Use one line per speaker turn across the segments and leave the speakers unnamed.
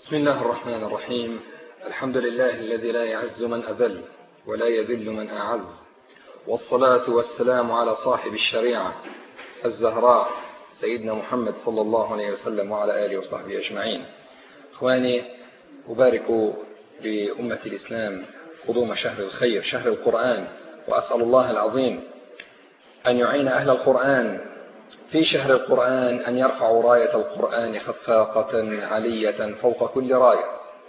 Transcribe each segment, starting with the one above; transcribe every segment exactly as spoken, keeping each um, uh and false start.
بسم الله الرحمن الرحيم. الحمد لله الذي لا يعز من أذل ولا يذل من أعز، والصلاة والسلام على صاحب الشريعة الزهراء سيدنا محمد صلى الله عليه وسلم وعلى آله وصحبه أجمعين. إخواني، أبارك لأمة الإسلام قدوم شهر الخير، شهر القرآن، وأسأل الله العظيم أن يعين أهل القرآن في شهر القرآن أن يرفعوا راية القرآن خفاقة علية فوق كل راية.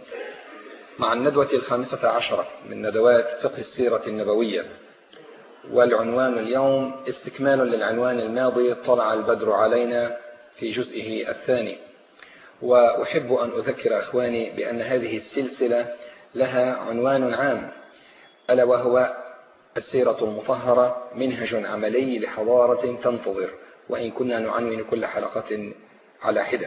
مع الندوة الخامسة عشرة من ندوات فقه السيرة النبوية، والعنوان اليوم استكمال للعنوان الماضي، طلع البدر علينا، في جزئه الثاني. وأحب أن أذكر أخواني بأن هذه السلسلة لها عنوان عام، ألا وهو السيرة المطهرة، منهج عملي لحضارة تنتظر، وإن كنا نعنون كل حلقة على حدة.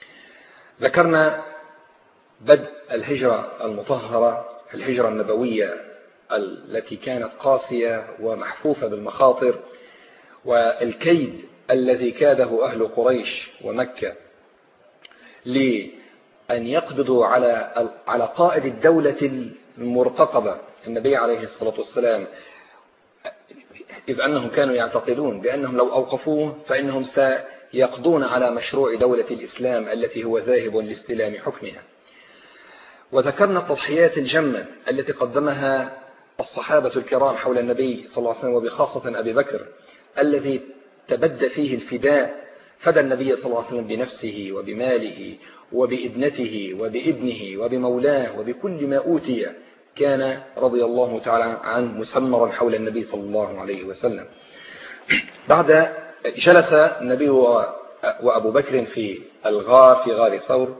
ذكرنا بدء الهجرة المطهرة، الهجرة النبوية التي كانت قاسية ومحفوفة بالمخاطر، والكيد الذي كاده أهل قريش ومكة لأن يقبضوا على على قائد الدولة المرتقبة النبي عليه الصلاة والسلام، إذ أنهم كانوا يعتقدون بأنهم لو أوقفوه فإنهم سيقضون على مشروع دولة الإسلام التي هو ذاهب لاستلام حكمها. وذكرنا التضحيات الجمة التي قدمها الصحابة الكرام حول النبي صلى الله عليه وسلم، وبخاصة أبي بكر الذي تبدى فيه الفداء، فدى النبي صلى الله عليه وسلم بنفسه وبماله وبابنته وبابنه وبمولاه وبكل ما أوتي. كان رضي الله تعالى عنه مسمرا حول النبي صلى الله عليه وسلم. بعد جلس النبي وأبو بكر في الغار، في غار ثور،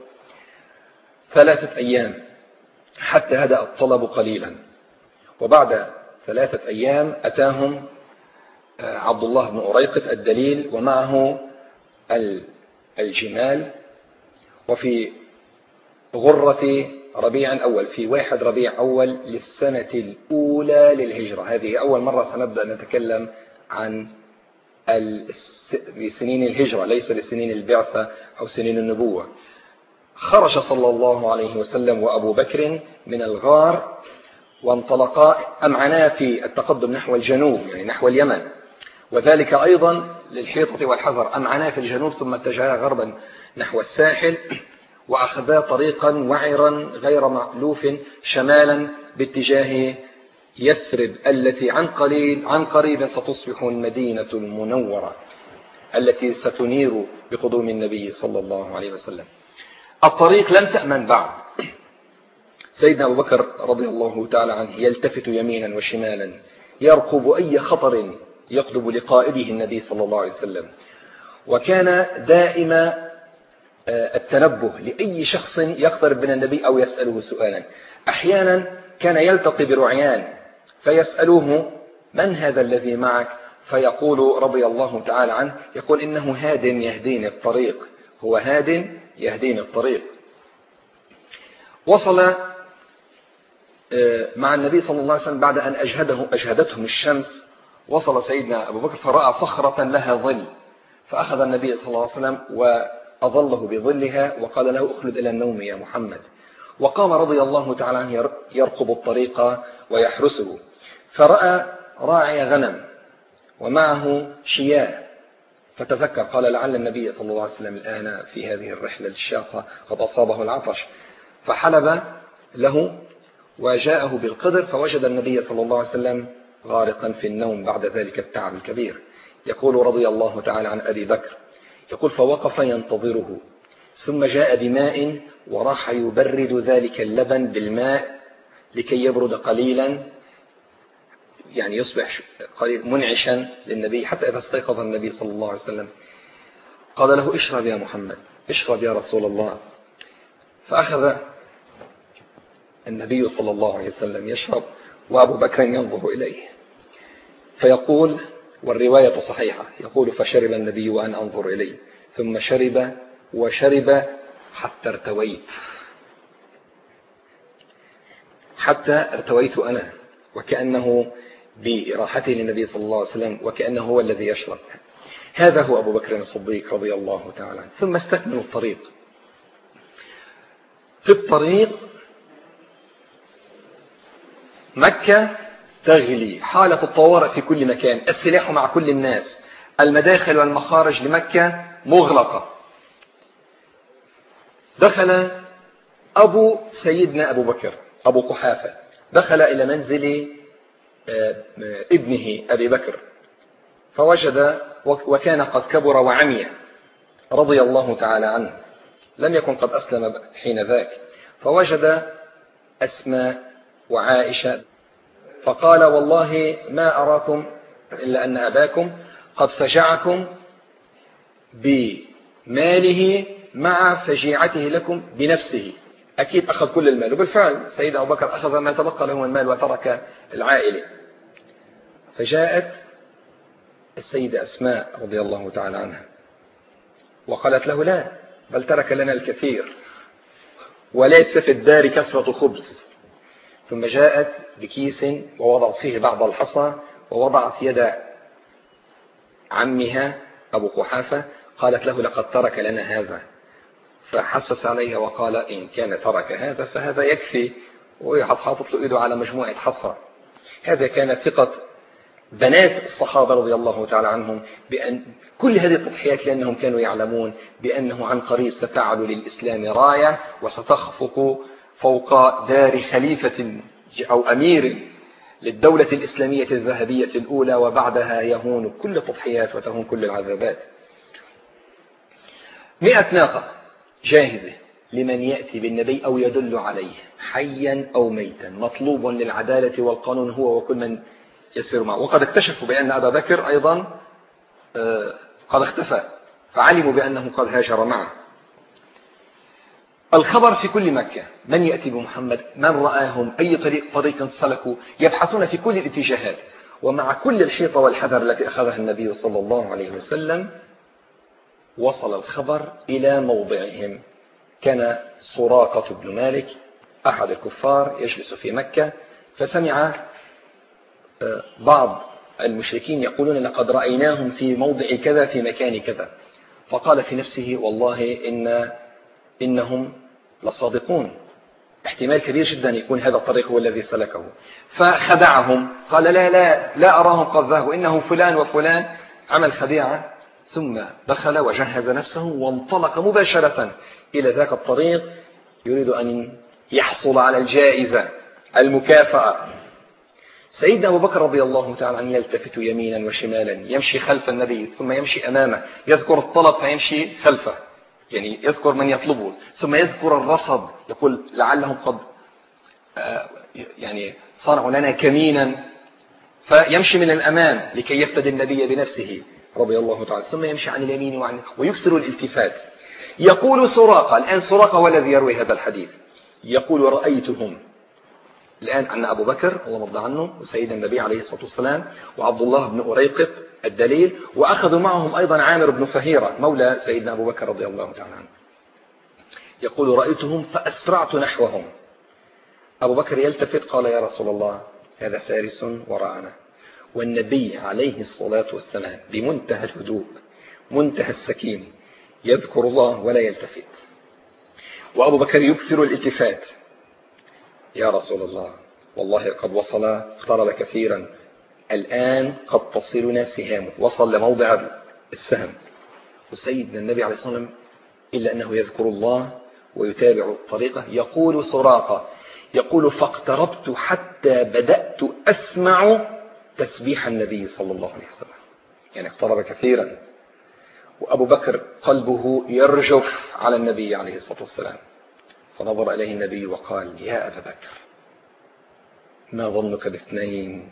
ثلاثة أيام حتى هدأ الطلب قليلا. وبعد ثلاثة أيام أتاهم عبد الله بن أريقط الدليل ومعه الجمال، وفي غرة ربيع أول، في واحد ربيع أول للسنة الأولى للهجرة. هذه أول مرة سنبدأ نتكلم عن سنين الهجرة، ليس لسنين البعثة أو سنين النبوة. خرج صلى الله عليه وسلم وأبو بكر من الغار وانطلقا، أمعنا في التقدم نحو الجنوب، يعني نحو اليمن، وذلك أيضا للحيطة والحذر. أمعنا في الجنوب ثم اتجها غربا نحو الساحل، وأخذا طريقا وعرا غير مألوف شمالا باتجاه يثرب التي عن قليل عن قريب ستصبح المدينة المنورة التي ستنير بقدوم النبي صلى الله عليه وسلم. الطريق لم تأمن بعد. سيدنا أبو بكر رضي الله تعالى عنه يلتفت يمينا وشمالا، يرقب أي خطر يقلب لقائده النبي صلى الله عليه وسلم، وكان دائما التنبه لأي شخص يقترب من النبي أو يسأله سؤالا. أحيانا كان يلتقي برعيان فيسألوه: من هذا الذي معك؟ فيقول رضي الله تعالى عنه، يقول: إنه هاد يهديني الطريق، هو هاد يهديني الطريق. وصل مع النبي صلى الله عليه وسلم بعد أن أجهده أجهدتهم الشمس. وصل سيدنا أبو بكر فرأى صخرة لها ظل، فأخذ النبي صلى الله عليه وسلم وأظله بظلها وقال له: اخلد إلى النوم يا محمد. وقام رضي الله تعالى عنه يرقب الطريق ويحرسه، فرأى راعي غنم ومعه شياه، فتذكر، قال: لعل النبي صلى الله عليه وسلم الآن في هذه الرحلة الشاقة قد أصابه العطش، فحلب له وجاءه بالقدر، فوجد النبي صلى الله عليه وسلم غارقا في النوم بعد ذلك التعب الكبير. يقول رضي الله تعالى عن أبي بكر، يقول: فوقف ينتظره، ثم جاء بماء وراح يبرد ذلك اللبن بالماء لكي يبرد قليلا، يعني يصبح قليل منعشا للنبي، حتى إذا استيقظ النبي صلى الله عليه وسلم قال له: اشرب يا محمد، اشرب يا رسول الله. فأخذ النبي صلى الله عليه وسلم يشرب، وأبو بكر ينظر إليه، فيقول، والرواية صحيحة، يقول: فشرب النبي وأنا أنظر إليه، ثم شرب وشرب حتى ارتويت، حتى ارتويت أنا، وكأنه براحته للنبي صلى الله عليه وسلم، وكأنه هو الذي يشرب. هذا هو أبو بكر الصديق رضي الله تعالى عنه. ثم استكملوا الطريق، في الطريق مكة تغلي، حالة الطوارئ في كل مكان، السلاح مع كل الناس، المداخل والمخارج لمكة مغلقة. دخل أبو سيدنا أبو بكر أبو قحافة، دخل إلى منزل ابنه أبي بكر فوجد، وكان قد كبر وعمي رضي الله تعالى عنه، لم يكن قد أسلم حين ذاك، فوجد أسماء وعائشة فقال: والله ما أراكم إلا أن أباكم قد فجعكم بماله مع فجيعته لكم بنفسه. أكيد أخذ كل المال، وبالفعل سيدنا أبو بكر أخذ ما تبقى له من المال وترك العائلة. فجاءت السيدة أسماء رضي الله تعالى عنها وقالت له: لا، بل ترك لنا الكثير وليس في الدار كسرة خبز. ثم جاءت بكيس ووضعت فيه بعض الحصى ووضعت يد عمها أبو قحافة، قالت له: لقد ترك لنا هذا. فحسس عليها وقال: إن كان ترك هذا فهذا يكفي، وحاطط له إيده على مجموعة حصى. هذا كانت ثقة بنات الصحابة رضي الله تعالى عنهم بأن كل هذه التضحيات، لأنهم كانوا يعلمون بأنه عن قريب ستعلو للإسلام راية وستخفق فوق دار خليفة أو أمير للدولة الإسلامية الذهبية الأولى، وبعدها يهون كل التضحيات وتهون كل العذابات. مئة ناقة جاهزة لمن يأتي بالنبي أو يدل عليه حيا أو ميتا، مطلوب للعدالة والقانون هو وكل من يسير معه. وقد اكتشفوا بأن أبا بكر أيضا قد اختفى، فعلموا بأنه قد هاجر معه. الخبر في كل مكة، من يأتي بمحمد، من رآهم، أي طريق طريق سلكوا، يبحثون في كل الاتجاهات. ومع كل الحيطة والحذر التي أخذها النبي صلى الله عليه وسلم وصل الخبر إلى موضعهم. كان سراقة بن مالك أحد الكفار يجلس في مكة، فسمع بعض المشركين يقولون: لقد رأيناهم في موضع كذا في مكان كذا. فقال في نفسه: والله إن إنهم لصادقون، احتمال كبير جدا يكون هذا الطريق هو الذي سلكه. فخدعهم، قال: لا لا لا أراهم قد ذهبوا، إنه فلان وفلان. عمل خديعة، ثم دخل وجهز نفسه وانطلق مباشرة إلى ذاك الطريق، يريد أن يحصل على الجائزة المكافأة. سيدنا أبو بكر رضي الله تعالى عنه يلتفت يمينا وشمالا، يمشي خلف النبي ثم يمشي أمامه، يذكر الطلب فيمشي خلفه، يعني يذكر من يطلبه، ثم يذكر الرصد، يقول: لعلهم قد يعني صنعوا لنا كمينا، فيمشي من الأمام لكي يفتدي النبي بنفسه رضي الله تعالى، ثم يمشي عن اليمين وعن ويكسر الالتفات. يقول سراقة، الآن سراقة هو الذي يروي هذا الحديث، يقول: رأيتهم الآن أن أبو بكر الله مرضى عنه وسيدنا النبي عليه الصلاة والسلام وعبد الله بن أريقط الدليل، وأخذوا معهم أيضا عامر بن فهيرة مولى سيدنا أبو بكر رضي الله تعالى عنه. يقول: رأيتهم فأسرعت نحوهم. أبو بكر يلتفت، قال: يا رسول الله، هذا فارس وراءنا. والنبي عليه الصلاة والسلام بمنتهى الهدوء منتهى السكين يذكر الله ولا يلتفت، وأبو بكر يكثر الالتفات: يا رسول الله، والله قد وصل، اقترب كثيرا، الآن قد تصلنا سهامه، وصل لموضع السهم. وسيدنا النبي عليه الصلاة والسلام إلا أنه يذكر الله ويتابع طريقه. يقول سراقة، يقول: فاقتربت حتى بدأت أسمع تسبيح النبي صلى الله عليه وسلم، يعني اقترب كثيرا، وأبو بكر قلبه يرجف على النبي عليه الصلاة والسلام. فنظر إليه النبي وقال: يا أبا بكر، ما ظنك باثنين،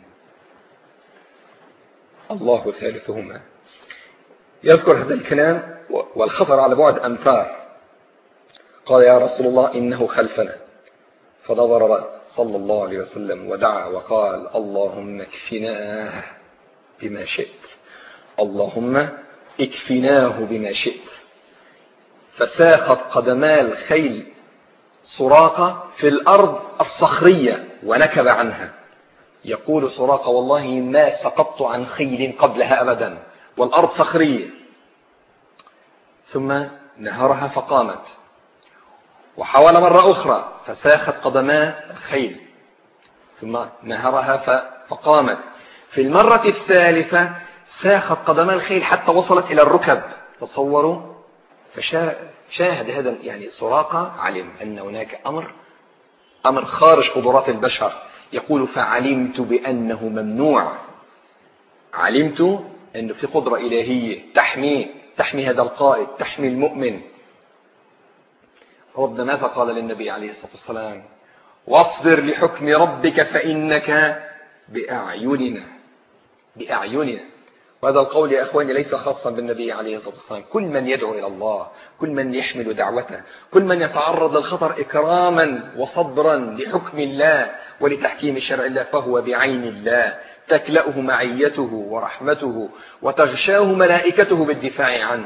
الله ثالثهما. يذكر هذا الكلام والخطر على بعد أمتار. قال: يا رسول الله، إنه خلفنا. فنظر صلى الله عليه وسلم ودعا وقال: اللهم اكفناه بما شئت، اللهم اكفناه بما شئت. فساقت قدما الخيل سراقة في الأرض الصخرية ونكب عنها. يقول سراقة: والله ما سقطت عن خيل قبلها أبدا، والأرض صخرية. ثم نهرها فقامت، وحاول مرة أخرى فساخت قدما الخيل، ثم نهرها فقامت. في المرة الثالثة ساخت قدما الخيل حتى وصلت إلى الركب. تصوروا، فشاهد هذا يعني سراقة، علم أن هناك أمر أمر خارج قدرات البشر. يقول فعلمت بأنه ممنوع، علمت أنه في قدرة إلهية تحمي تحمي هذا القائد، تحمي المؤمن. ربنا ماذا قال للنبي عليه الصلاة والسلام؟ واصبر لحكم ربك فإنك بأعيننا بأعيننا. وهذا القول يا أخواني ليس خاصا بالنبي عليه الصلاة والسلام. كل من يدعو إلى الله، كل من يحمل دعوته، كل من يتعرض للخطر إكراما وصبرا لحكم الله ولتحكيم شرع الله فهو بعين الله، تكلأه معيته ورحمته وتغشاه ملائكته بالدفاع عنه.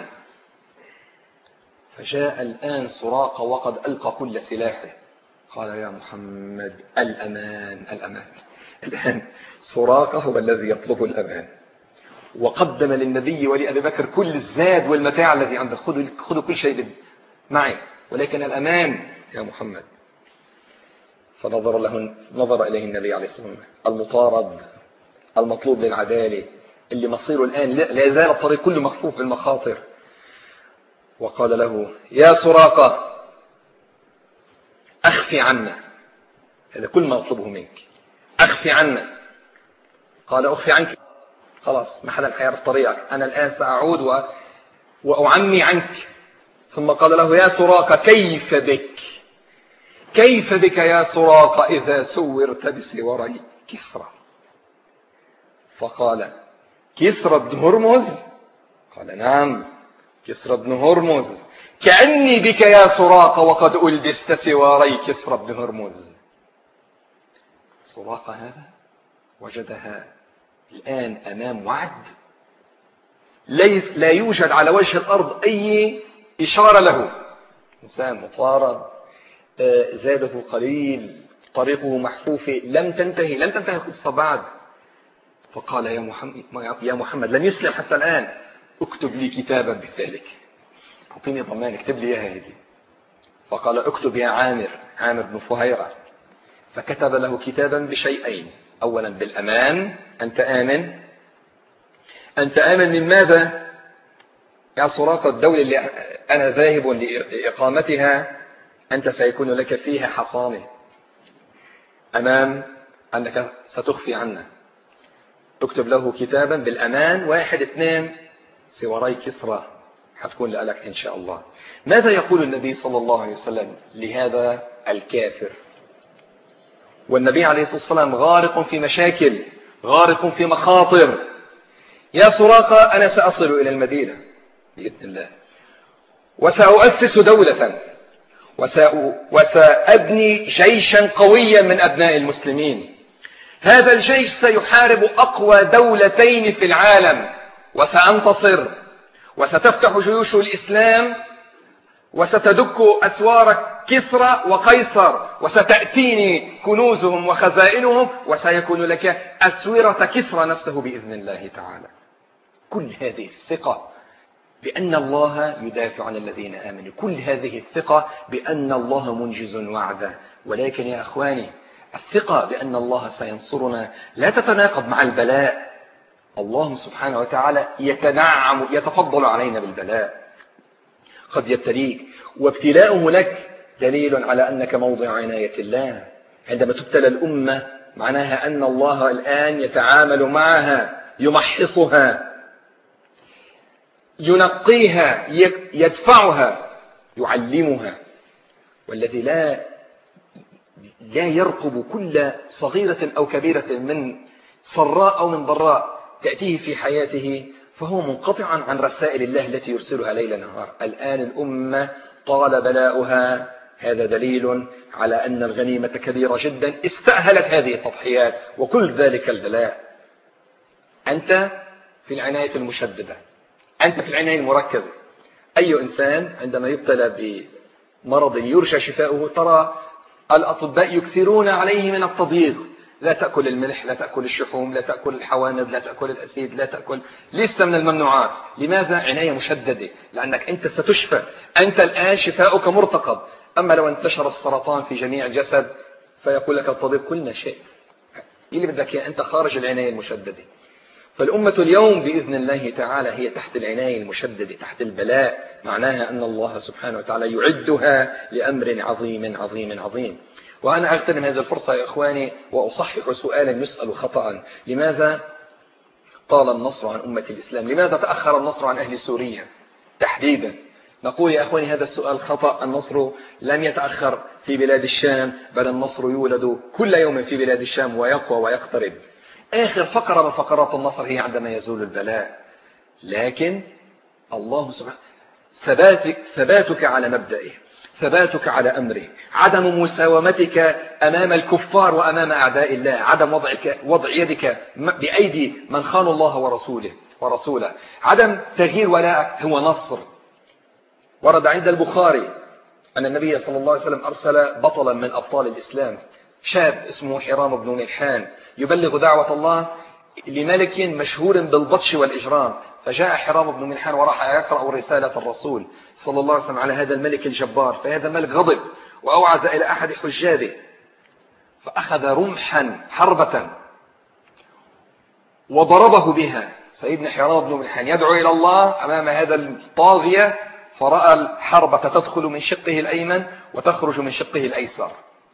فجاء الآن سراقة وقد ألقى كل سلاحه، قال يا محمد الأمان الأمان. الآن سراقة هو الذي يطلب الأمان، وقدم للنبي ولأبي بكر كل الزاد والمتاع الذي عنده، خذوا خذوا كل شيء معي، ولكن الأمان يا محمد. فنظر له نظر إليه النبي عليه الصلاة والسلام، المطارد المطلوب للعدالة، اللي مصيره الآن لا يزال الطريق كله مخفوف بالمخاطر، وقال له يا سراقة أخفي عنا، هذا كل ما أطلبه منك، أخفي عنا. قال أخفي عنك؟ خلاص ما حدا حيعرف طريقك، أنا الآن سأعود و... وأعمي عنك. ثم قال له يا سراقة كيف بك كيف بك يا سراقة إذا سورت بسوري كسرى؟ فقال كسرى بن هرمز؟ قال نعم كسرى بن هرمز، كأني بك يا سراقة وقد ألبست سواري كسرى بن هرمز. سراقة هذا وجدها الآن أمام وعد ليس لا يوجد على وجه الأرض أي إشارة له. إنسان مطارد، زاده قليل، طريقه محفوفة، لم تنتهي لم تنتهي القصة بعد. فقال يا محمد يا محمد لم يسلم حتى الآن، اكتب لي كتابا بذلك، أعطيني ضمان، اكتب لي إياها هذه. فقال اكتب يا عامر عامر بن فهيرة. فكتب له كتابا بشيئين، أولا بالأمان، أنت آمن أنت آمن من ماذا يا سراقة؟ الدولة اللي أنا ذاهب لإقامتها أنت سيكون لك فيها حصانة، أمام أنك ستخفي عنا. اكتب له كتابا بالأمان. واحد اثنين سواري كسرى حتكون لك إن شاء الله. ماذا يقول النبي صلى الله عليه وسلم لهذا الكافر والنبي عليه الصلاة والسلام غارق في مشاكل، غارق في مخاطر؟ يا سراقة أنا سأصل إلى المدينة بإذن الله، وسأؤسس دولة، وسأبني جيشا قويا من أبناء المسلمين. هذا الجيش سيحارب أقوى دولتين في العالم، وسأنتصر، وستفتح جيوش الإسلام، وستدك أسوار كسرى وقيصر، وستأتيني كنوزهم وخزائنهم، وسيكون لك أسورة كسرى نفسه بإذن الله تعالى. كل هذه الثقة بأن الله يدافع عن الذين آمنوا، كل هذه الثقة بأن الله منجز وعده. ولكن يا أخواني الثقة بأن الله سينصرنا لا تتناقض مع البلاء. الله سبحانه وتعالى يتنعم يتفضل علينا بالبلاء، قد يبتليك، وابتلاؤه لك دليل على أنك موضع عناية الله. عندما تبتلى الأمة معناها أن الله الآن يتعامل معها، يمحصها، ينقيها، يدفعها، يعلمها. والذي لا لا يرقب كل صغيرة أو كبيرة من سراء أو من ضراء تأتيه في حياته فهو منقطعا عن رسائل الله التي يرسلها ليل نهار. الآن الأمة طال بلاؤها، هذا دليل على أن الغنيمة كبيرة جدا استأهلت هذه التضحيات وكل ذلك البلاء. أنت في العناية المشددة، أنت في العناية المركزة. أي إنسان عندما يبتلى بمرض يرجى شفاؤه ترى الأطباء يكثرون عليه من التضييق، لا تأكل الملح، لا تأكل الشحوم، لا تأكل الحوامض، لا تأكل الأسيد، لا تأكل لستة من الممنوعات. لماذا؟ عناية مشددة، لأنك أنت ستشفى، أنت الآن شفاؤك مرتقب، أما لو انتشر السرطان في جميع الجسد فيقول لك الطبيب كل ما شئت، اللي بدك إياه، أنت خارج العناية المشددة. فالأمة اليوم بإذن الله تعالى هي تحت العناية المشددة، تحت البلاء، معناها أن الله سبحانه وتعالى يعدها لأمر عظيم عظيم عظيم. وأنا أغتنم هذه الفرصة يا إخواني وأصحح سؤالا يسأل خطأ: لماذا طال النصر عن أمة الإسلام؟ لماذا تأخر النصر عن أهل سوريا تحديدا؟ نقول يا أخواني هذا السؤال خطأ. النصر لم يتأخر في بلاد الشام، بل النصر يولد كل يوم في بلاد الشام ويقوى ويقترب. آخر فقرة من فقرات النصر هي عندما يزول البلاء. لكن الله سبحانه ثباتك, ثباتك على مبدئه، ثباتك على أمره، عدم مساومتك أمام الكفار وأمام أعداء الله، عدم وضعك وضع يدك بأيدي من خانوا الله ورسوله ورسوله، عدم تغيير ولاء هو نصر. ورد عند البخاري أن النبي صلى الله عليه وسلم أرسل بطلا من أبطال الإسلام، شاب اسمه حرام بن ملحان، يبلغ دعوة الله لملك مشهور بالبطش والإجرام. فجاء حرام بن ملحان وراح يقرأ رسالة الرسول صلى الله عليه وسلم على هذا الملك الجبار. فهذا الملك غضب وأوعز إلى أحد حجابه، فأخذ رمحا حربة وضربه بها. سيدنا حرام بن ملحان يدعو إلى الله أمام هذا الطاغية، فرأى الحربة تدخل من شقه الأيمن وتخرج من شقه الأيسر،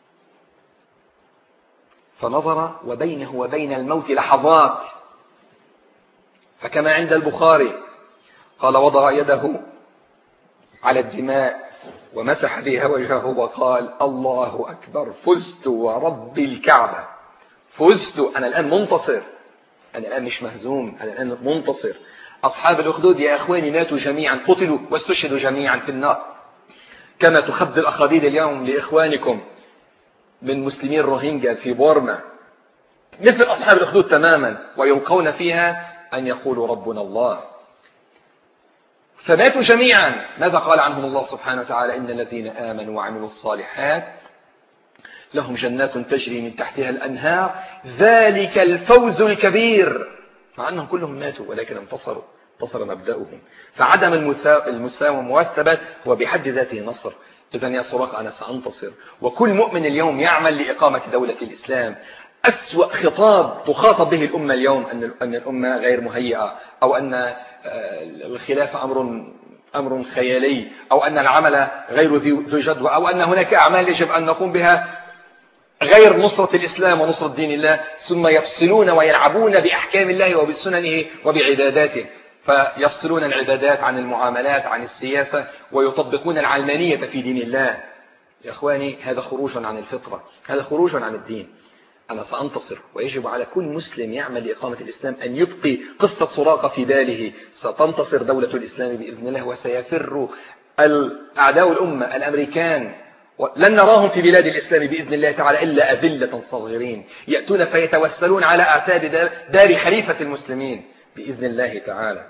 فنظر وبينه وبين الموت لحظات. فكما عند البخاري قال: وضع يده على الدماء ومسح بها وجهه وقال: الله أكبر، فزت ورب الكعبة، فزت، أنا الآن منتصر، أنا الآن مش مهزوم، أنا الآن منتصر. أصحاب الأخدود يا أخواني ماتوا جميعا، قتلوا واستشهدوا جميعا في النار، كما تخض الأخاديد اليوم لإخوانكم من مسلمين روهينجا في بورما، مثل أصحاب الأخدود تماما، ويلقون فيها أن يقولوا ربنا الله. فماتوا جميعا. ماذا قال عنهم الله سبحانه وتعالى؟ إن الذين آمنوا وعملوا الصالحات لهم جنات تجري من تحتها الأنهار ذلك الفوز الكبير. مع أنهم كلهم ماتوا ولكن انتصروا، انتصر مبدأهم. فعدم المساومة والثبات هو بحد ذاته نصر. إذن يا سراق أنا سأنتصر. وكل مؤمن اليوم يعمل لإقامة دولة الإسلام. أسوأ خطاب تخاطب به الأمة اليوم أن الأمة غير مهيئة، أو أن الخلافة أمر أمر خيالي، أو أن العمل غير ذو جدوى، أو أن هناك أعمال يجب أن نقوم بها غير نصرة الإسلام ونصرة دين الله، ثم يفصلون ويلعبون بأحكام الله وبسننه وبعباداته. فيفصلون العبادات عن المعاملات عن السياسة، ويطبقون العلمانية في دين الله. يا أخواني هذا خروج عن الفطرة، هذا خروج عن الدين. أنا سأنتصر، ويجب على كل مسلم يعمل لإقامة الإسلام أن يبقي قصة سراقة في باله. ستنتصر دولة الإسلام بإذن الله، وسيفر أعداء الأمة الأمريكان، لن نراهم في بلاد الإسلام بإذن الله تعالى إلا أذلة صغيرين يأتون فيتوسلون على أعتاب دار خليفة المسلمين بإذن الله تعالى.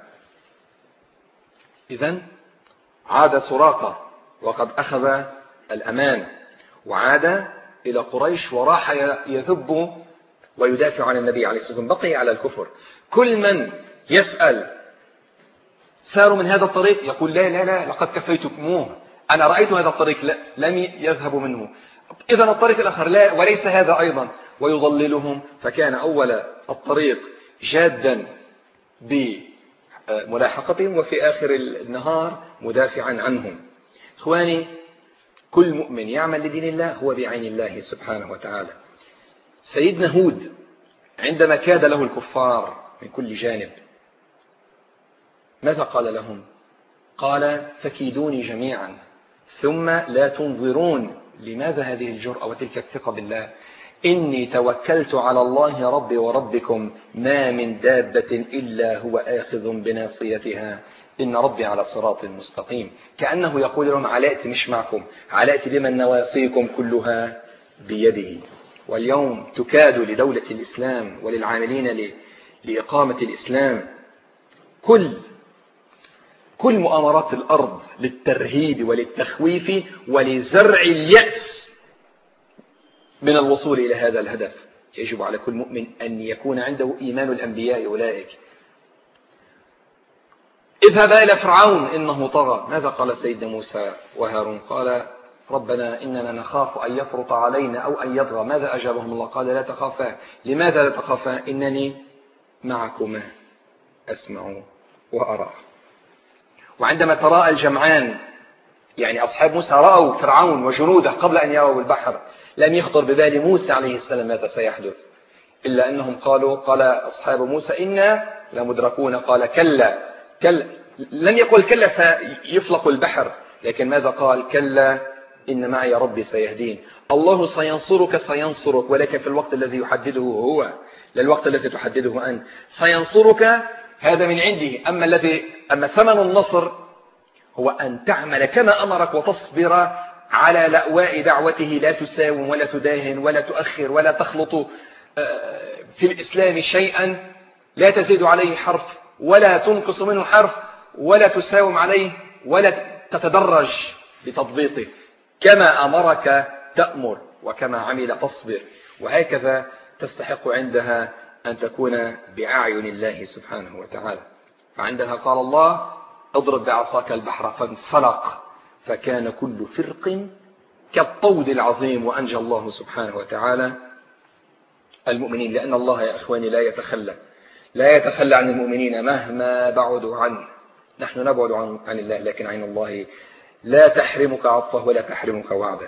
إذن عاد سراقة وقد أخذ الأمان، وعاد إلى قريش وراح يذب ويدافع عن النبي عليه الصلاة والسلام. بقي على الكفر. كل من يسأل ساروا من هذا الطريق يقول: لا لا لا لقد كفيتكموه، أنا رأيت هذا الطريق، لا لم يذهبوا منه، إذن الطريق الآخر لا، وليس هذا أيضا، ويضللهم. فكان أول الطريق جادا بملاحقتهم، وفي آخر النهار مدافعا عنهم. إخواني كل مؤمن يعمل لدين الله هو بعين الله سبحانه وتعالى. سيدنا هود عندما كاد له الكفار من كل جانب ماذا قال لهم؟ قال: فكيدوني جميعا ثم لا تنظرون. لماذا هذه الجرأة وتلك الثقة بالله؟ إني توكلت على الله ربي وربكم ما من دابة إلا هو آخذ بناصيتها إن ربي على صراط مستقيم. كأنه يقول لهم: علأت مش معكم، علأت بمن نواصيكم كلها بيده. واليوم تكاد لدولة الإسلام وللعاملين لإقامة الإسلام كل كل مؤامرات الأرض للترهيب وللتخويف ولزرع اليأس من الوصول إلى هذا الهدف. يجب على كل مؤمن أن يكون عنده إيمان الأنبياء أولئك. اذهب إلى فرعون إنه طغى. ماذا قال سيدنا موسى وهارون؟ قال: ربنا إننا نخاف أن يفرط علينا أو أن يطغى. ماذا أجابهم الله؟ قال لا تخافا. لماذا لا تخافا؟ إنني معكما أسمع وأرى. وعندما تراءى الجمعان، يعني أصحاب موسى رأوا فرعون وجنوده قبل أن يروا البحر، لم يخطر ببال موسى عليه السلام ماذا سيحدث، إلا أنهم قالوا قال أصحاب موسى إنا لمدركون. قال كلا كلا، لم يقل كلا سيفلق البحر، لكن ماذا قال؟ كلا إن معي ربي سيهدين. الله سينصرك سينصرك، ولكن في الوقت الذي يحدده هو، لا الوقت الذي تحدده أنت. سينصرك هذا من عنده، أما الذي أما ثمن النصر هو أن تعمل كما أمرك وتصبر على لأواء دعوته، لا تساوم ولا تداهن ولا تؤخر ولا تخلط في الإسلام شيئا، لا تزيد عليه حرف ولا تنقص منه حرف، ولا تساوم عليه ولا تتدرج بتضبيطه. كما أمرك تأمر، وكما عمل تصبر، وهكذا تستحق عندها أن تكون بأعين الله سبحانه وتعالى. فعندها قال الله اضرب بعصاك البحر فانفلق فكان كل فرق كالطود العظيم، وأنجى الله سبحانه وتعالى المؤمنين. لأن الله يا إخواني لا يتخلى لا يتخلى عن المؤمنين مهما بعدوا عنه. نحن نبعد عن, عن الله، لكن عين الله لا تحرمك عطفه ولا تحرمك وعده.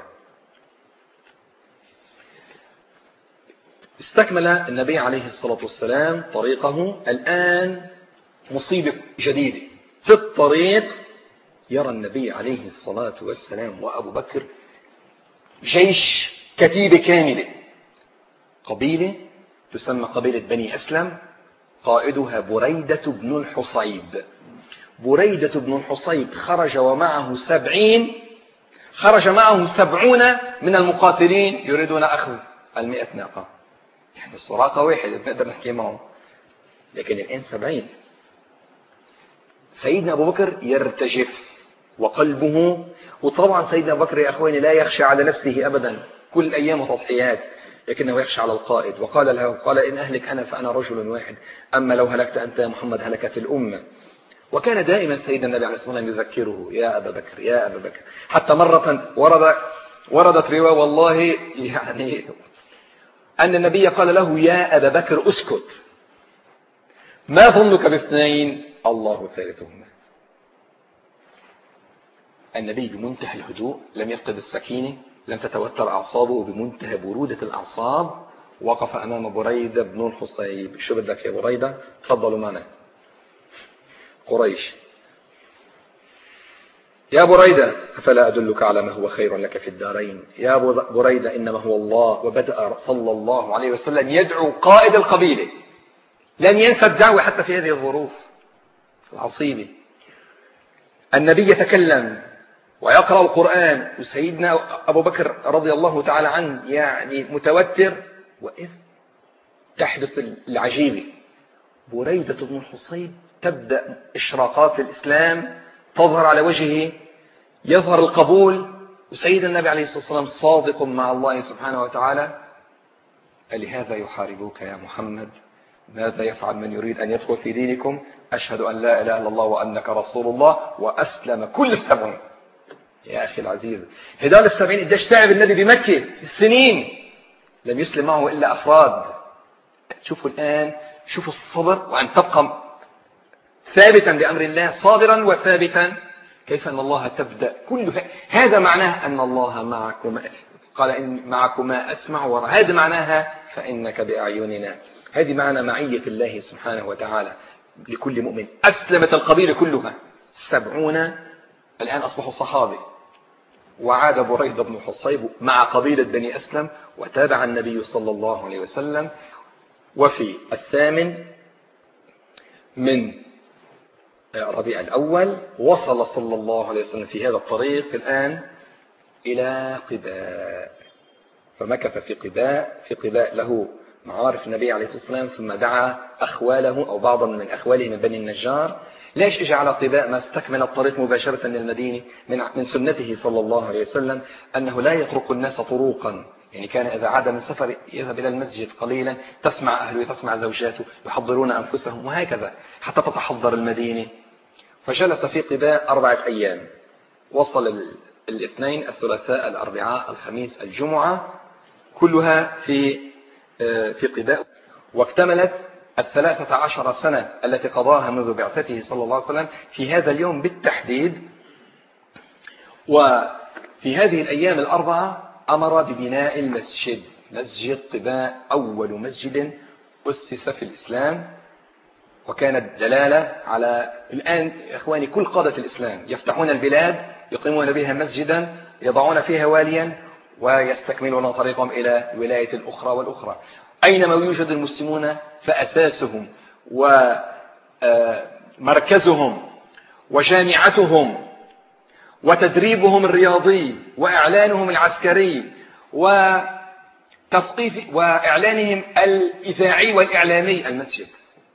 استكمل النبي عليه الصلاة والسلام طريقه. الآن مصيبة جديدة في الطريق. يرى النبي عليه الصلاة والسلام وأبو بكر جيش كتيبة كاملة، قبيلة تسمى قبيلة بني أسلم، قائدها بريدة بن الحصيب. بريدة بن الحصيب خرج ومعه سبعين خرج معه سبعون من المقاتلين يريدون أخذ المئة ناقة. يعني السراقة واحد بنقدر نحكي معهم، لكن الآن سبعين. سيدنا أبو بكر يرتجف وقلبه، وطبعا سيدنا أبو بكر يا أخواني لا يخشى على نفسه أبدا، كل أيام تضحيات، لكنه يخشى على القائد. وقال له قال إن أهلك أنا فأنا رجل واحد، أما لو هلكت أنت يا محمد هلكت الأمة. وكان دائما سيدنا النبي عليه الصلاة والسلام يذكره يا أبا بكر يا أبا بكر. حتى مرة ورد وردت رواية والله يعني أن النبي قال له يا أبا بكر أسكت، ما ظنك باثنين الله ثالثهما. النبي بمنتهى الهدوء، لم يفقد السكينة، لم تتوتر أعصابه، بمنتهى برودة الأعصاب وقف أمام بريدة بن الحصيب. شو بدك يا بريدة؟ تفضلوا معنا. قريش يا بريدة أفلا أدلك على ما هو خير لك في الدارين. يا بريدة إنما هو الله. وبدأ صلى الله عليه وسلم يدعو قائد القبيلة، لن ينسى الدعوة حتى في هذه الظروف العصيبة. النبي يتكلم ويقرأ القرآن، وسيدنا أبو بكر رضي الله تعالى عنه يعني متوتر. وإذ تحدث العجيبة، بريدة بن الحصيب تبدأ إشراقات الإسلام تظهر على وجهه، يظهر القبول. وسيدنا النبي عليه الصلاة والسلام صادق مع الله سبحانه وتعالى. ألهذا يحاربوك يا محمد؟ ماذا يفعل من يريد أن يدخل في دينكم؟ أشهد أن لا إله إلا الله وأنك رسول الله. وأسلم كل السبعين. يا أخي العزيز، هدال السبعين قديش تعب النبي بمكة في السنين، لم يسلم معه إلا أفراد. شوفوا الآن، شوفوا الصبر، وأن تبقى ثابتا لأمر الله، صابرا وثابتا. كيف أن الله تبدأ كل هذا معناه أن الله معكم. قال إن معكما أسمع وأرى، هذا معناها فإنك بأعيننا. هذه معنى معية الله سبحانه وتعالى لكل مؤمن. أسلمت القبيلة كلها سبعون، الآن أصبحوا صحابة. وعاد بريدة بن الحصيب مع قبيلة بني أسلم، وتابع النبي صلى الله عليه وسلم. وفي الثامن من ربيع الأول وصل صلى الله عليه وسلم في هذا الطريق الآن إلى قباء، فمكث في قباء. في قباء له معارف النبي عليه الصلاة والسلام، ثم دعا أخواله أو بعضا من أخواله من بني النجار. ليش إجا على قباء ما استكمل الطريق مباشرة للمدينة؟ من من سنته صلى الله عليه وسلم أنه لا يترك الناس طروقا. يعني كان إذا عاد من سفر يذهب إلى المسجد قليلا، تسمع أهله تسمع زوجاته يحضرون أنفسهم، وهكذا حتى تتحضر المدينة. فجلس في قباء أربعة أيام. وصل الاثنين الثلاثاء الأربعاء الخميس الجمعة كلها في في قباء. واكتملت الثلاثة عشر سنة التي قضاها منذ بعثته صلى الله عليه وسلم في هذا اليوم بالتحديد. وفي هذه الأيام الأربعة أمر ببناء المسجد، مسجد قباء أول مسجد أسس في الإسلام، وكانت دلالة على الآن إخواني كل قادة الإسلام يفتحون البلاد يقيمون بها مسجدا يضعون فيها واليا ويستكملون طريقهم إلى ولاية الأخرى والأخرى. أينما يوجد المسلمون فأساسهم ومركزهم وجامعتهم وتدريبهم الرياضي وإعلانهم العسكري وتثقيف وإعلانهم الإذاعي والإعلامي المسجد،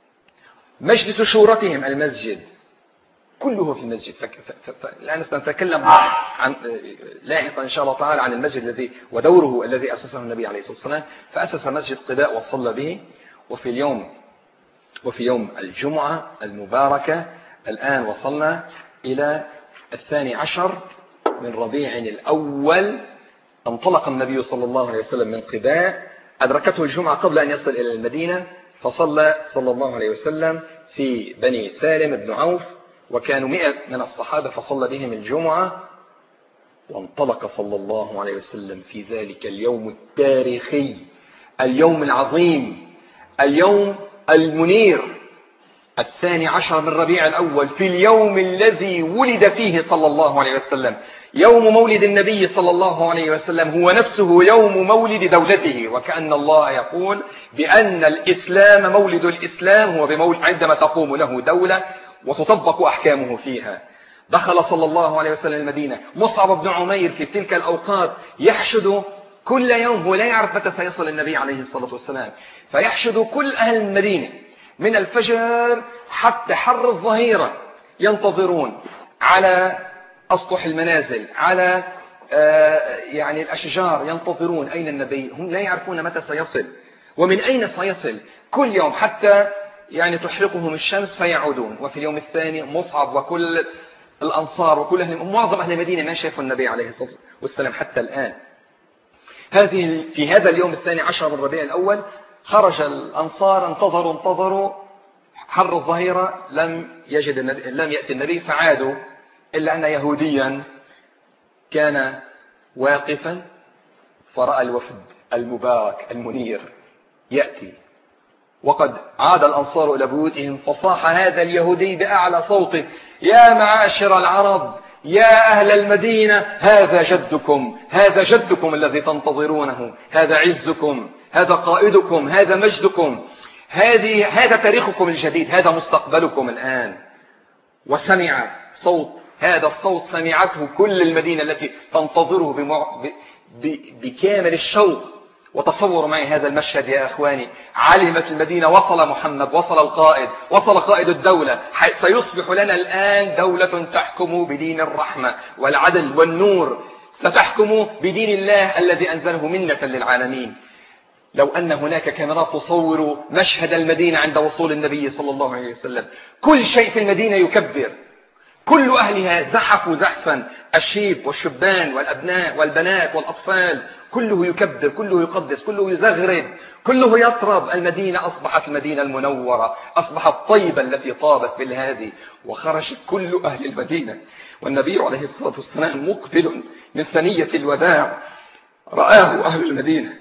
مجلس شورتهم المسجد، كله في المسجد. الآن سنتكلم عن لاحقا إن شاء الله تعالى عن المسجد الذي ودوره الذي أسسه النبي عليه الصلاة والسلام. فأسس مسجد قباء وصلى به. وفي اليوم وفي يوم الجمعة المباركة الآن وصلنا إلى الثاني عشر من ربيع الأول، انطلق النبي صلى الله عليه وسلم من قباء، أدركته الجمعة قبل أن يصل إلى المدينة، فصلى صلى الله عليه وسلم في بني سالم بن عوف، وكانوا مئة من الصحابة فصلى بهم الجمعة. وانطلق صلى الله عليه وسلم في ذلك اليوم التاريخي، اليوم العظيم، اليوم المنير، الثاني عشر من ربيع الأول، في اليوم الذي ولد فيه صلى الله عليه وسلم. يوم مولد النبي صلى الله عليه وسلم هو نفسه يوم مولد دولته، وكأن الله يقول بأن الإسلام مولد الإسلام هو بمولد عندما تقوم له دولة وتطبق أحكامه فيها. دخل صلى الله عليه وسلم المدينة. مصعب بن عمير في تلك الأوقات يحشد كل يوم، هو لا يعرف متى سيصل النبي عليه الصلاة والسلام، فيحشد كل أهل المدينة من الفجر حتى حر الظهيرة، ينتظرون على أسطح المنازل، على آه يعني الأشجار، ينتظرون أين النبي. هم لا يعرفون متى سيصل ومن أين سيصل، كل يوم حتى يعني تحرقهم الشمس فيعودون. وفي اليوم الثاني مصعب وكل الأنصار وكل أهل معظم أهل المدينة ما شافوا النبي عليه الصلاة والسلام حتى الآن. هذه في هذا اليوم الثاني عشر من ربيع الأول خرج الأنصار، انتظروا انتظروا حر الظهيرة، لم يجد النبي، لم يأتي النبي، فعادوا، إلا أن يهوديا كان واقفا فرأى الوفد المبارك المنير يأتي، وقد عاد الأنصار إلى بيوتهم، فصاح هذا اليهودي بأعلى صوته: يا معاشر العرب، يا أهل المدينة، هذا جدكم، هذا جدكم الذي تنتظرونه، هذا عزكم، هذا قائدكم، هذا مجدكم، هذه هذا تاريخكم الجديد، هذا مستقبلكم الآن. وسمع صوت هذا الصوت، سمعته كل المدينة التي تنتظره بمع... ب... ب... بكامل الشوق. وتصوروا معي هذا المشهد يا أخواني، علمت المدينة وصل محمد، وصل القائد، وصل قائد الدولة، سيصبح لنا الآن دولة تحكم بدين الرحمة والعدل والنور، ستحكم بدين الله الذي أنزله منة للعالمين. لو أن هناك كاميرات تصور مشهد المدينة عند وصول النبي صلى الله عليه وسلم، كل شيء في المدينة يكبر، كل أهلها زحفوا زحفا، الشيب والشبان والأبناء والبنات والأطفال، كله يكبر، كله يقدس، كله يزغرد، كله يطرب. المدينة أصبحت المدينة المنورة، أصبحت طيبة التي طابت بالهادي. وخرج كل أهل المدينة، والنبي عليه الصلاة والسلام مقبل من ثنية الوداع، رآه أهل المدينة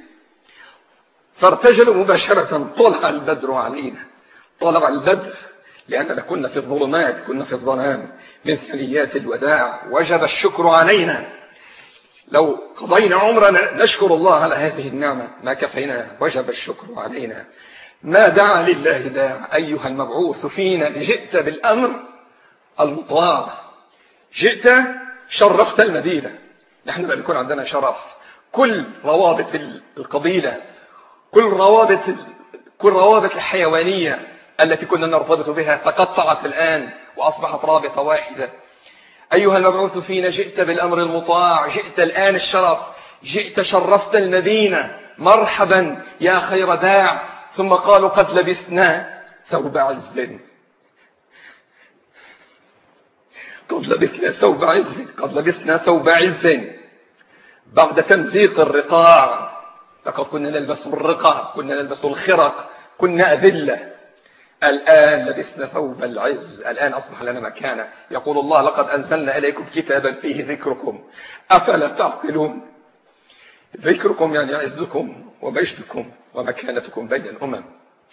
فارتجلوا مباشرة: طلع البدر علينا، طلع البدر، لأننا كنا في الظلمات، كنا في الظلام من ثنيات الوداع، وجب الشكر علينا. لو قضينا عمرنا نشكر الله على هذه النعمة ما كفينا، وجب الشكر علينا. ما دعا لله داع، أيها المبعوث فينا، جئت بالأمر المطاع، جئت شرفت المدينة. نحن لا يكون عندنا شرف، كل روابط القبيلة، كل روابط كل روابط الحيوانية التي كنا نرتبط بها تقطعت الآن وأصبحت رابطة واحدة. أيها المبعوث فينا، جئت بالأمر المطاع، جئت الآن الشرف، جئت شرفت المدينة، مرحبا يا خير داع. ثم قالوا: قد لبسنا ثوب عز، قد لبسنا ثوب عز قد لبسنا ثوب عز بعد تمزيق الرقاع. لقد كنا نلبس الرقاع، كنا نلبس الخرق، كنا أذلة. الآن لبسنا ثوب العز، الآن أصبح لنا مكانة. يقول الله: لقد أنزلنا إليكم كتابا فيه ذكركم أفلا تعقلون. ذكركم يعني عزكم ومجدكم ومكانتكم بين الأمم.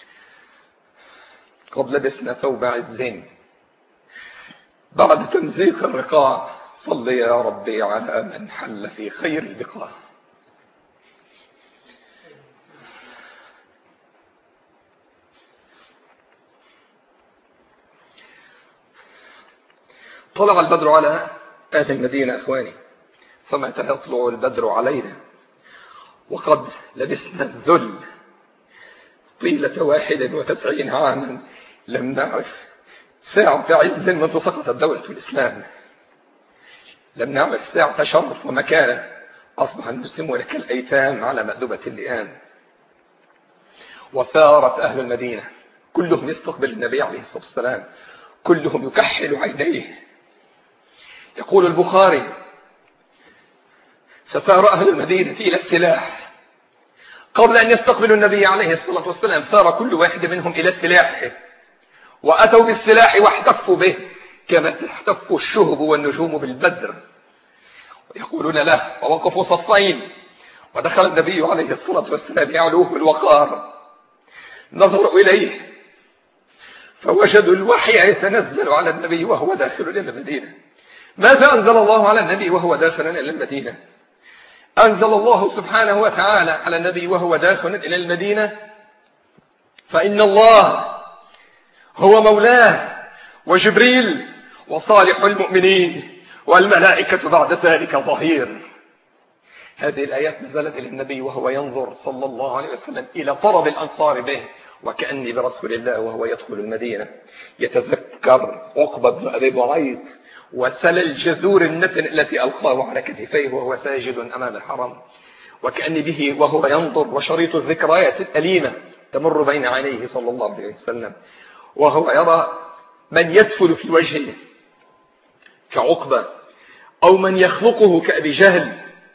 قد لبسنا ثوب عز بعد تمزيق الرقاع. صل يا ربي على من حل في خير البقاع. طلع البدر على أهل المدينة أخواني، فمتى يطلع البدر علينا وقد لبسنا الذل طيلة واحد وتسعين عاما. لم نعرف ساعة عز منذ سقطت دولة الإسلام، لم نعرف ساعة شرف ومكانة. أصبح المسلمون كالأيتام على مأدبة اللئام. وثارت أهل المدينة كلهم يستقبل النبي عليه الصلاة والسلام، كلهم يكحل عينيه. يقول البخاري: فثار أهل المدينة إلى السلاح قبل أن يستقبلوا النبي عليه الصلاة والسلام. ثار كل واحد منهم إلى سلاحه، وأتوا بالسلاح واحتفوا به كما تحتف الشهب والنجوم بالبدر. ويقولون له: ووقفوا صفين، ودخل النبي عليه الصلاة والسلام يعلوه الوقار. نظروا إليه فوجدوا الوحي يتنزل على النبي وهو داخل إلى المدينة. ماذا أنزل الله على النبي وهو داخل إلى المدينة؟ أنزل الله سبحانه وتعالى على النبي وهو داخل إلى المدينة: فإن الله هو مولاه وجبريل وصالح المؤمنين والملائكة بعد ذلك ظهير. هذه الآيات نزلت إلى النبي وهو ينظر صلى الله عليه وسلم إلى طرب الأنصار به، وكأني برسول الله وهو يدخل المدينة. يتذكر عقبة بن أبي معيط وسل الجزور النتن التي ألقاه على كتفيه وهو ساجد أمام الحرم، وكأني به وهو ينظر وشريط الذكريات الأليمة تمر بين عينيه صلى الله عليه وسلم، وهو يرى من يدفل في وجهه كعقبة أو من يخلقه كأبي جهل.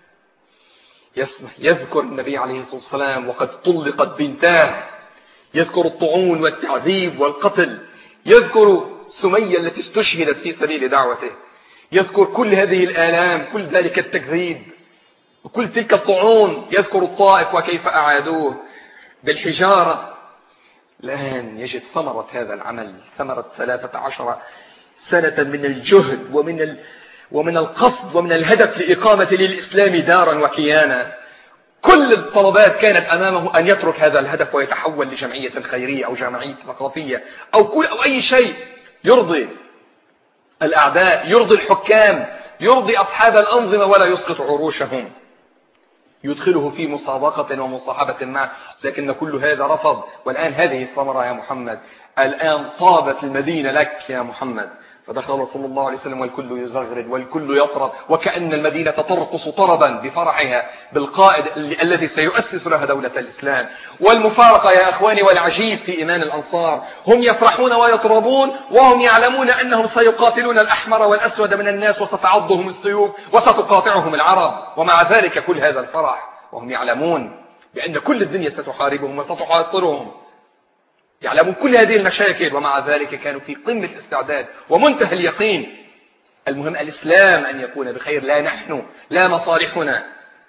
يذكر النبي عليه الصلاة والسلام وقد طلقت بنتاه، يذكر الطعون والتعذيب والقتل، يذكر سمية التي استشهدت في سبيل دعوته، يذكر كل هذه الآلام، كل ذلك التكذيب وكل تلك الطعون، يذكر الطائف وكيف أعادوه بالحجارة. الآن يجد ثمرة هذا العمل، ثمرة ثلاثة عشر سنة من الجهد ومن ال... ومن القصد ومن الهدف لإقامة للإسلام دارا وكيانا. كل الطلبات كانت أمامه أن يترك هذا الهدف ويتحول لجمعية خيرية أو جمعية ثقافية أو كل أو أي شيء يرضي الأعداء، يرضي الحكام، يرضي أصحاب الأنظمة ولا يسقط عروشهم، يدخله في مصادقة ومصاحبة معه. لكن كل هذا رفض. والآن هذه الثمرة يا محمد، الآن طابت المدينة لك يا محمد. فدخل صلى الله عليه وسلم والكل يزغرد والكل يطرب، وكأن المدينة ترقص طربا بفرحها بالقائد الذي سيؤسس لها دولة الإسلام. والمفارقة يا أخواني والعجيب في إيمان الأنصار، هم يفرحون ويطربون وهم يعلمون أنهم سيقاتلون الأحمر والأسود من الناس وستعضهم السيوف وستقاطعهم العرب، ومع ذلك كل هذا الفرح وهم يعلمون بأن كل الدنيا ستحاربهم وستحاصرهم، يعلمون كل هذه المشاكل، ومع ذلك كانوا في قمة الاستعداد ومنتهى اليقين. المهم الإسلام أن يكون بخير، لا نحن، لا مصالحنا.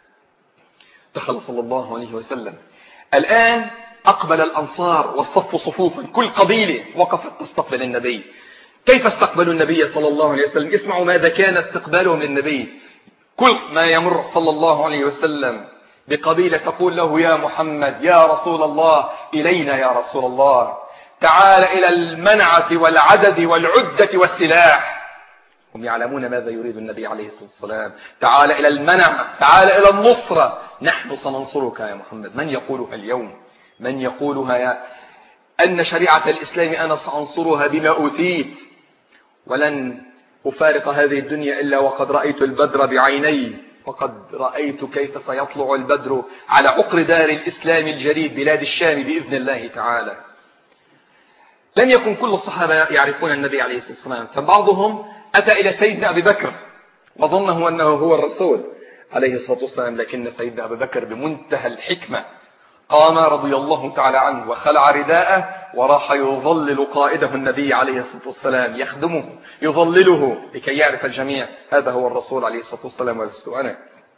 دخل صلى الله عليه وسلم. الآن أقبل الأنصار والصف صفوفا، كل قبيلة وقفت تستقبل النبي. كيف استقبلوا النبي صلى الله عليه وسلم؟ اسمعوا ماذا كان استقبالهم للنبي. كل ما يمر صلى الله عليه وسلم بقبيلة تقول له: يا محمد، يا رسول الله، إلينا يا رسول الله، تعال إلى المنعة والعدد والعدة والسلاح. هم يعلمون ماذا يريد النبي عليه الصلاة والسلام. تعال إلى المنعة، تعال إلى النصرة، نحن سننصرك يا محمد. من يقولها اليوم؟ من يقولها يا أن شريعة الإسلام أنا سأنصرها بما أوتيت، ولن أفارق هذه الدنيا إلا وقد رأيت البدر بعيني، وقد رأيت كيف سيطلع البدر على عقر دار الإسلام الجديد بلاد الشام بإذن الله تعالى. لم يكن كل الصحابة يعرفون النبي عليه الصلاة والسلام، فبعضهم أتى إلى سيدنا أبي بكر وظنه أنه هو الرسول عليه الصلاة والسلام، لكن سيدنا أبي بكر بمنتهى الحكمة قام رضي الله تعالى عنه وخلع رداءه وراح يظلل قائده النبي عليه الصلاة والسلام، يخدمه يظلله لكي يعرف الجميع هذا هو الرسول عليه الصلاة والسلام ولست أنا.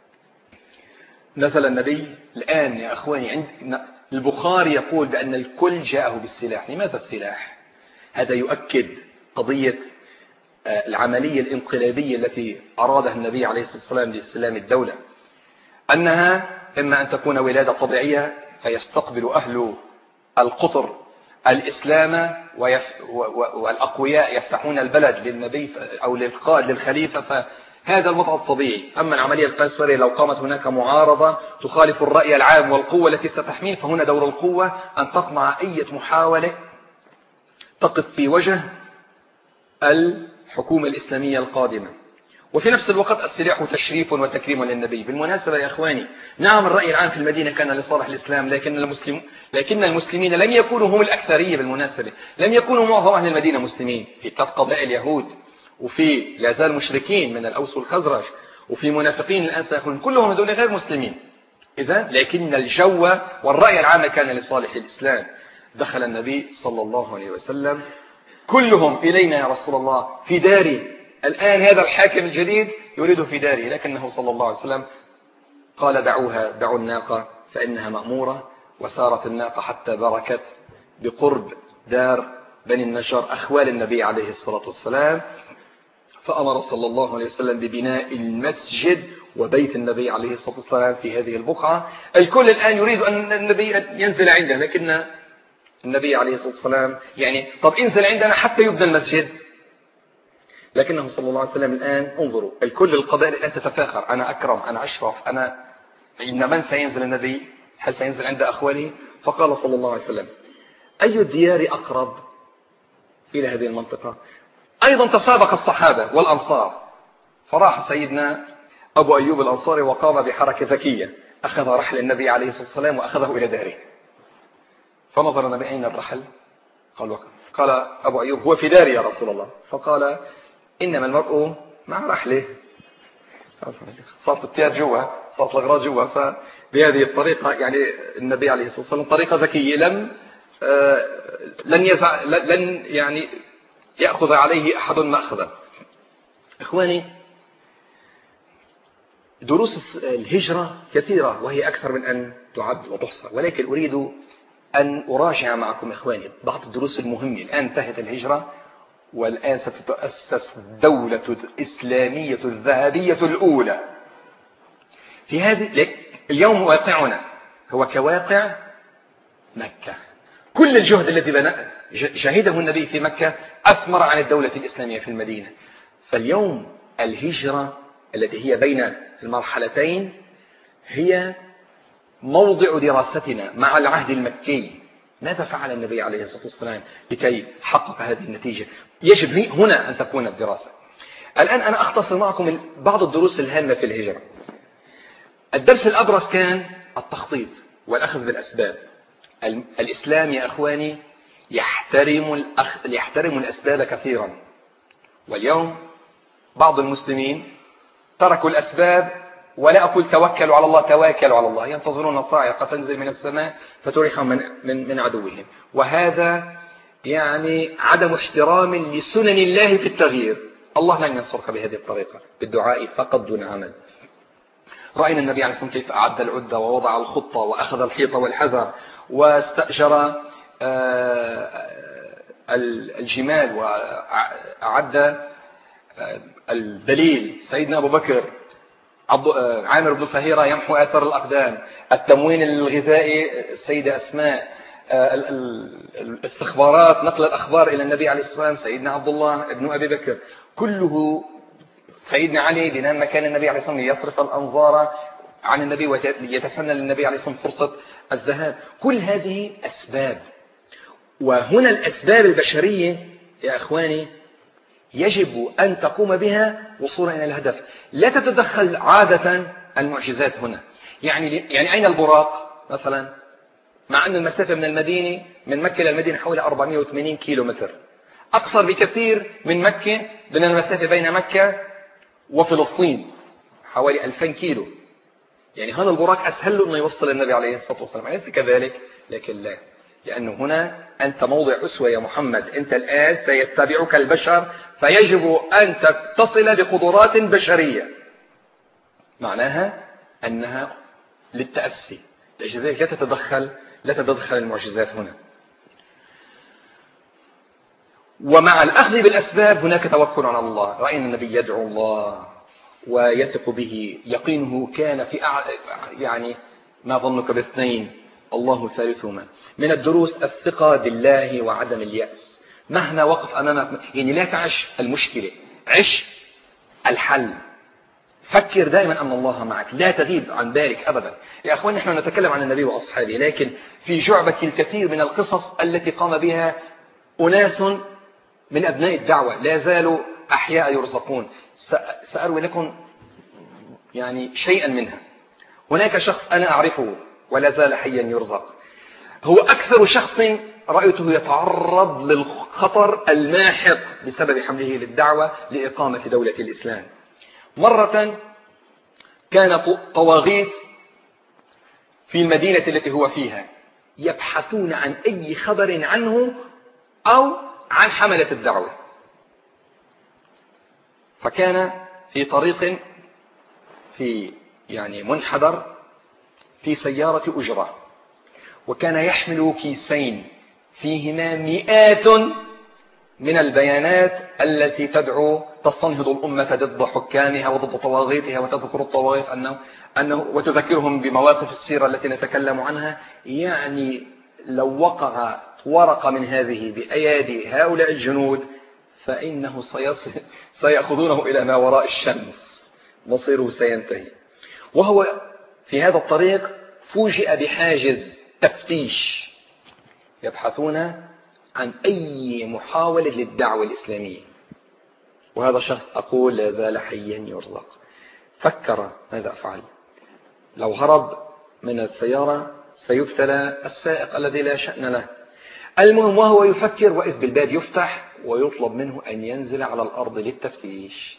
نزل النبي الآن يا أخواني، عند البخاري يقول بأن الكل جاءه بالسلاح. لماذا السلاح؟ هذا يؤكد قضية العملية الانقلابية التي أرادها النبي عليه الصلاة والسلام لاستلام الدولة، أنها إما أن تكون ولادة طبيعية فيستقبل أهل القطر الإسلام ويف... والأقوياء يفتحون البلد للنبي أو للقائد للخليفة، فهذا الوضع الطبيعي. أما العملية القيصرية لو قامت هناك معارضة تخالف الرأي العام والقوة التي ستحميه، فهنا دور القوة أن تقمع أي محاولة تقف في وجه الحكومة الإسلامية القادمة. وفي نفس الوقت السلاح تشريف وتكريم للنبي. بالمناسبة يا إخواني، نعم الرأي العام في المدينة كان لصالح الإسلام، لكن المسلم لكن المسلمين لم يكونوا هم الأكثرية. بالمناسبة لم يكونوا معظم أهل المدينة مسلمين، في قبائل يهود وفي لا زال مشركين من الأوس والخزرج وفي منافقين الآن سيكونون، كلهم هذول غير مسلمين. إذا لكن الجو والرأي العام كان لصالح الإسلام. دخل النبي صلى الله عليه وسلم كلهم إلينا يا رسول الله في داري. الآن هذا الحاكم الجديد يريد في داره، لكنه صلى الله عليه وسلم قال دعوها، دعوا الناقة فإنها مأمورة. وسارت الناقة حتى بركت بقرب دار بني النجار أخوال النبي عليه الصلاة والسلام، فأمر صلى الله عليه وسلم ببناء المسجد وبيت النبي عليه الصلاة والسلام في هذه البقعة. الكل الآن يريد أن النبي ينزل عنده، لكن النبي عليه الصلاة والسلام يعني طب انزل عندنا حتى يبنى المسجد. لكنه صلى الله عليه وسلم الآن انظروا، الكل القبائل الآن تتفاخر، أنا أكرم، أنا أشرف، أنا إن من سينزل النبي؟ هل سينزل عند أخواله؟ فقال صلى الله عليه وسلم أي الديار أقرب إلى هذه المنطقة؟ أيضا تسابق الصحابة والأنصار، فراح سيدنا أبو أيوب الأنصاري وقام بحركة ذكية، أخذ رحل النبي عليه الصلاة والسلام وأخذه إلى داره. فنظر النبي أين الرحل؟ قال قال أبو أيوب هو في داري يا رسول الله. فقال إنما المرء مع رحله. صارت التيار جوا، صارت الأغراض جوا. فبهذه الطريقة يعني النبي عليه الصلاة والسلام طريقة ذكية لم آه لن يزع لن يعني يأخذ عليه أحد مأخذا. إخواني، دروس الهجرة كثيرة وهي أكثر من أن تعد وتحصى، ولكن أريد أن أراجع معكم إخواني بعض الدروس المهمة. الآن انتهت الهجرة والآن ستتأسس دولة إسلامية الذهبية الأولى في هذه. اليوم واقعنا هو كواقع مكة. كل الجهد الذي جاهده النبي في مكة أثمر عن الدولة الإسلامية في المدينة. فاليوم الهجرة التي هي بين المرحلتين هي موضع دراستنا مع العهد المكي. ماذا فعل النبي عليه الصلاة والسلام لكي حقق هذه النتيجة؟ يجب هنا أن تكون الدراسة. الآن أنا أختصر معكم بعض الدروس الهامة في الهجرة. الدرس الأبرز كان التخطيط والأخذ بالأسباب. الإسلام يا أخواني يحترم, الأخ... يحترم الأسباب كثيرا، واليوم بعض المسلمين تركوا الأسباب، ولا أقول توكلوا على الله، تواكلوا على الله، ينتظرون صاعقة تنزل من السماء فتريحهم من, من, من عدوهم. وهذا يعني عدم احترام لسنن الله في التغيير. الله لن ينصرك بهذه الطريقة بالدعاء فقط دون عمل. رأينا النبي عليه الصلاة والسلام كيف أعد العدة ووضع الخطة وأخذ الحيطة والحذر واستأجر الجمال وأعد الدليل. سيدنا أبو بكر عامر بن فهيرة يمحو آثار الأقدام، التموين الغذائي السيدة أسماء، الاستخبارات نقل الأخبار إلى النبي عليه الصلاة والسلام سيدنا عبد الله ابن أبي بكر، كله سيدنا علي بنام مكان النبي عليه الصلاة والسلام يصرف الأنظار عن النبي ويتسنى للنبي عليه الصلاة والسلام فرصة الذهاب. كل هذه أسباب، وهنا الأسباب البشرية يا أخواني يجب أن تقوم بها وصولا إلى الهدف. لا تتدخل عادة المعجزات هنا. يعني يعني أين البراق مثلا؟ مع أن المسافة من المدينة من مكة إلى المدينة حوالي أربعمائة وثمانين كيلو متر، أقصر بكثير من مكة، بين المسافة بين مكة وفلسطين حوالي ألفين كيلو. يعني هذا البراق أسهل له أنه يوصل النبي عليه الصلاة والسلام، أليس كذلك؟ لكن لا، لأنه هنا أنت موضع أسوة يا محمد، أنت الآن سيتبعك البشر، فيجب أن تتصل بقدرات بشرية، معناها أنها للتأسي، لذلك لا تتدخل لا تتدخل المعجزات هنا. ومع الأخذ بالأسباب هناك توكل على الله. رأينا النبي يدعو الله ويثق به، يقينه كان في أع... يعني ما ظنك باثنين الله ثالثهما. من الدروس الثقة بالله وعدم اليأس مهما وقف أمامك، يعني لا تعش المشكلة، عش الحل. فكر دائما أن الله معك، لا تغيب عن بالك أبدا. يا أخوان نحن نتكلم عن النبي وأصحابه، لكن في جعبة الكثير من القصص التي قام بها أناس من أبناء الدعوة لا زالوا أحياء يرزقون. سأروي لكم يعني شيئا منها. هناك شخص أنا أعرفه ولا زال حيا يرزق، هو أكثر شخص رأيته يتعرض للخطر الماحق بسبب حمله للدعوة لإقامة دولة الإسلام. مرة كان طواغيت في المدينة التي هو فيها يبحثون عن أي خبر عنه أو عن حملة الدعوة، فكان في طريق في يعني منحدر في سيارة أجرة، وكان يحمل كيسين فيهما مئات من البيانات التي تدعو تستنهض الأمة ضد حكامها وضد طواغيتها، وتذكر الطواغيت أنه, أنه وتذكرهم بمواقف السيرة التي نتكلم عنها. يعني لو وقع ورقة من هذه بأيادي هؤلاء الجنود فإنه سيأخذونه إلى ما وراء الشمس، مصيره سينتهي. وهو في هذا الطريق فوجئ بحاجز تفتيش، يبحثون عن أي محاولة للدعوة الإسلامية، وهذا الشخص أقول لا زال حيا يرزق. فكر ماذا أفعل؟ لو هرب من السيارة سيبتلى السائق الذي لا شأن له. المهم وهو يفكر وإذ بالباب يفتح ويطلب منه أن ينزل على الأرض للتفتيش.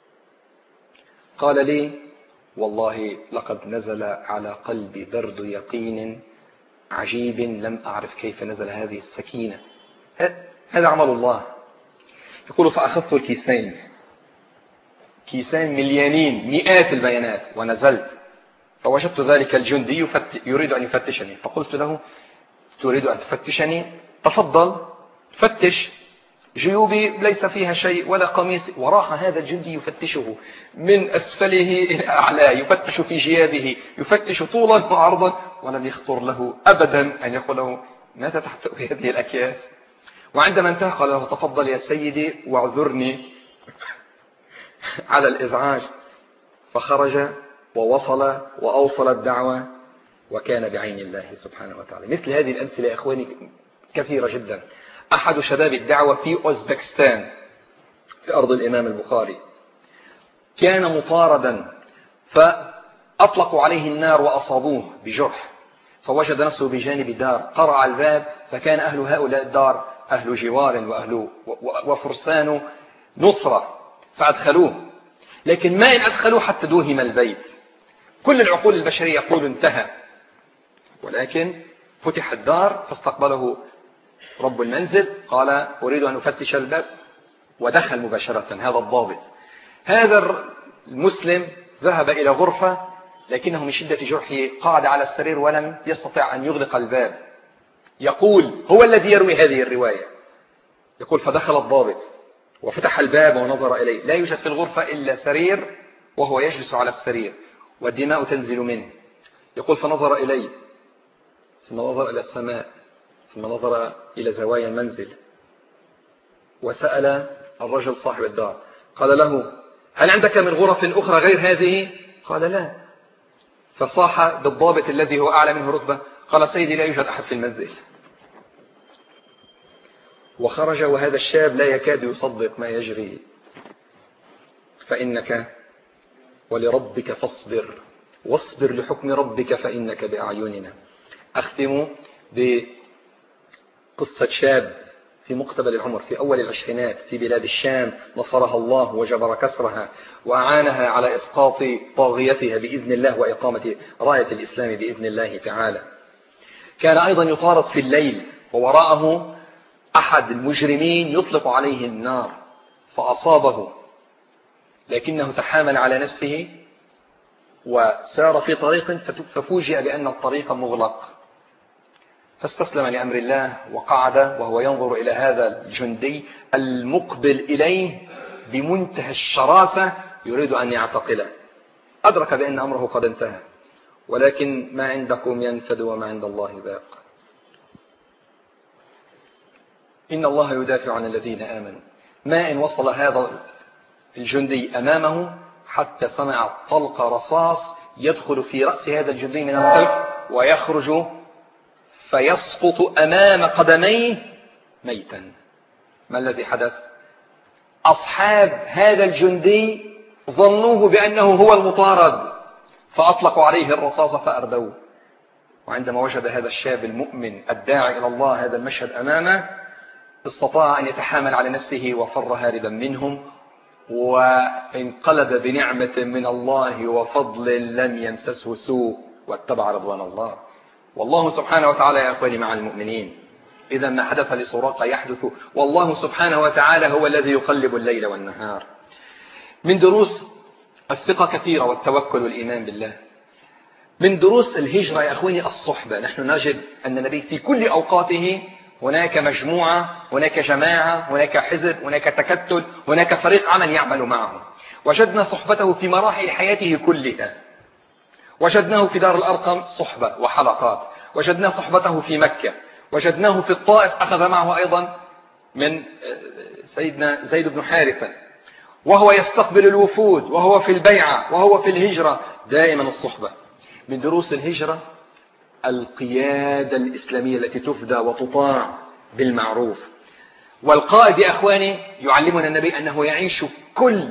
قال لي والله لقد نزل على قلبي برد يقين عجيب لم أعرف كيف نزل هذه السكينة. هذا عمل الله. يقول فأخذت الكيسين، كيسين مليانين مئات البيانات، ونزلت فوجدت ذلك الجندي يريد أن يفتشني، فقلت له تريد أن تفتشني؟ تفضل فتش، جيوبي ليس فيها شيء ولا قميص. وراح هذا الجندي يفتشه من أسفله إلى أعلاه، يفتش في جيابه، يفتش طولا وعرضا، ولم يخطر له أبدا أن يقول له ماذا تحتوي هذه الأكياس. وعندما انتهى قال له تفضل يا سيدي واعذرني على الإزعاج. فخرج ووصل وأوصل الدعوة، وكان بعين الله سبحانه وتعالى. مثل هذه الأمثلة يا إخواني كثيرة جدا. أحد شباب الدعوة في أوزبكستان في أرض الإمام البخاري كان مطاردا، فأطلقوا عليه النار وأصابوه بجرح، فوجد نفسه بجانب دار، قرع الباب، فكان أهل هؤلاء الدار أهل جوار وأهل وفرسان نصرة، فأدخلوه. لكن ما إن أدخلوه حتى دوهم البيت. كل العقول البشرية يقول انتهى، ولكن فتح الدار فاستقبله رب المنزل، قال أريد أن أفتش الباب، ودخل مباشرة. هذا الضابط. هذا المسلم ذهب إلى غرفة، لكنه من شدة جرحه قعد على السرير ولم يستطع أن يغلق الباب. يقول هو الذي يروي هذه الرواية، يقول فدخل الضابط وفتح الباب ونظر إليه، لا يوجد في الغرفة إلا سرير وهو يجلس على السرير والدماء تنزل منه. يقول فنظر إليه، ثم نظر إلى السماء، ثم نظر إلى زوايا المنزل، وسأل الرجل صاحب الدار قال له هل عندك من غرف أخرى غير هذه؟ قال لا. فصاح بالضابط الذي هو أعلى منه رتبة، قال سيدي لا يوجد أحد في المنزل. وخرج وهذا الشاب لا يكاد يصدق ما يجري. فإنك ولربك فاصبر واصبر لحكم ربك فإنك بأعيننا. أختم بقصة شاب في مقتبل العمر في أول العشرينات في بلاد الشام، نصرها الله وجبر كسرها وأعانها على إسقاط طاغيتها بإذن الله وإقامة راية الإسلام بإذن الله تعالى. كان أيضا يطارد في الليل ووراءه أحد المجرمين يطلق عليه النار فأصابه، لكنه تحامل على نفسه وسار في طريق ففوجئ بأن الطريق مغلق، فاستسلم لأمر الله وقعد وهو ينظر إلى هذا الجندي المقبل إليه بمنتهى الشراسة يريد أن يعتقله. أدرك بأن أمره قد انتهى، ولكن ما عندكم ينفد وما عند الله باق. إن الله يدافع عن الذين آمنوا. ما إن وصل هذا الجندي أمامه حتى سمع طلق رصاص يدخل في رأس هذا الجندي من الخلف ويخرج فيسقط أمام قدميه ميتا. ما الذي حدث؟ أصحاب هذا الجندي ظنوه بأنه هو المطارد فأطلقوا عليه الرصاص فأردوه. وعندما وجد هذا الشاب المؤمن الداعي إلى الله هذا المشهد أمامه استطاع أن يتحامل على نفسه وفر هاربا منهم، وانقلب بنعمة من الله وفضل لم يمسسه سوء واتبع رضوان الله. والله سبحانه وتعالى يا أخواني مع المؤمنين. إذا ما حدث لسراقة يحدث، والله سبحانه وتعالى هو الذي يقلب الليل والنهار. من دروس الثقة كثيرة والتوكل والإيمان بالله. من دروس الهجرة يا أخواني الصحبة. نحن نجد أن النبي في كل أوقاته هناك مجموعة، هناك جماعة، هناك حزب، هناك تكتل، هناك فريق عمل يعمل معه. وجدنا صحبته في مراحل حياته كلها. وجدناه في دار الأرقم صحبة وحلقات، وجدنا صحبته في مكة، وجدناه في الطائف أخذ معه أيضا من سيدنا زيد بن حارثة، وهو يستقبل الوفود، وهو في البيعة، وهو في الهجرة، دائما الصحبة. من دروس الهجرة القيادة الإسلامية التي تفدى وتطاع بالمعروف. والقائد يا أخواني يعلمنا النبي أنه يعيش كل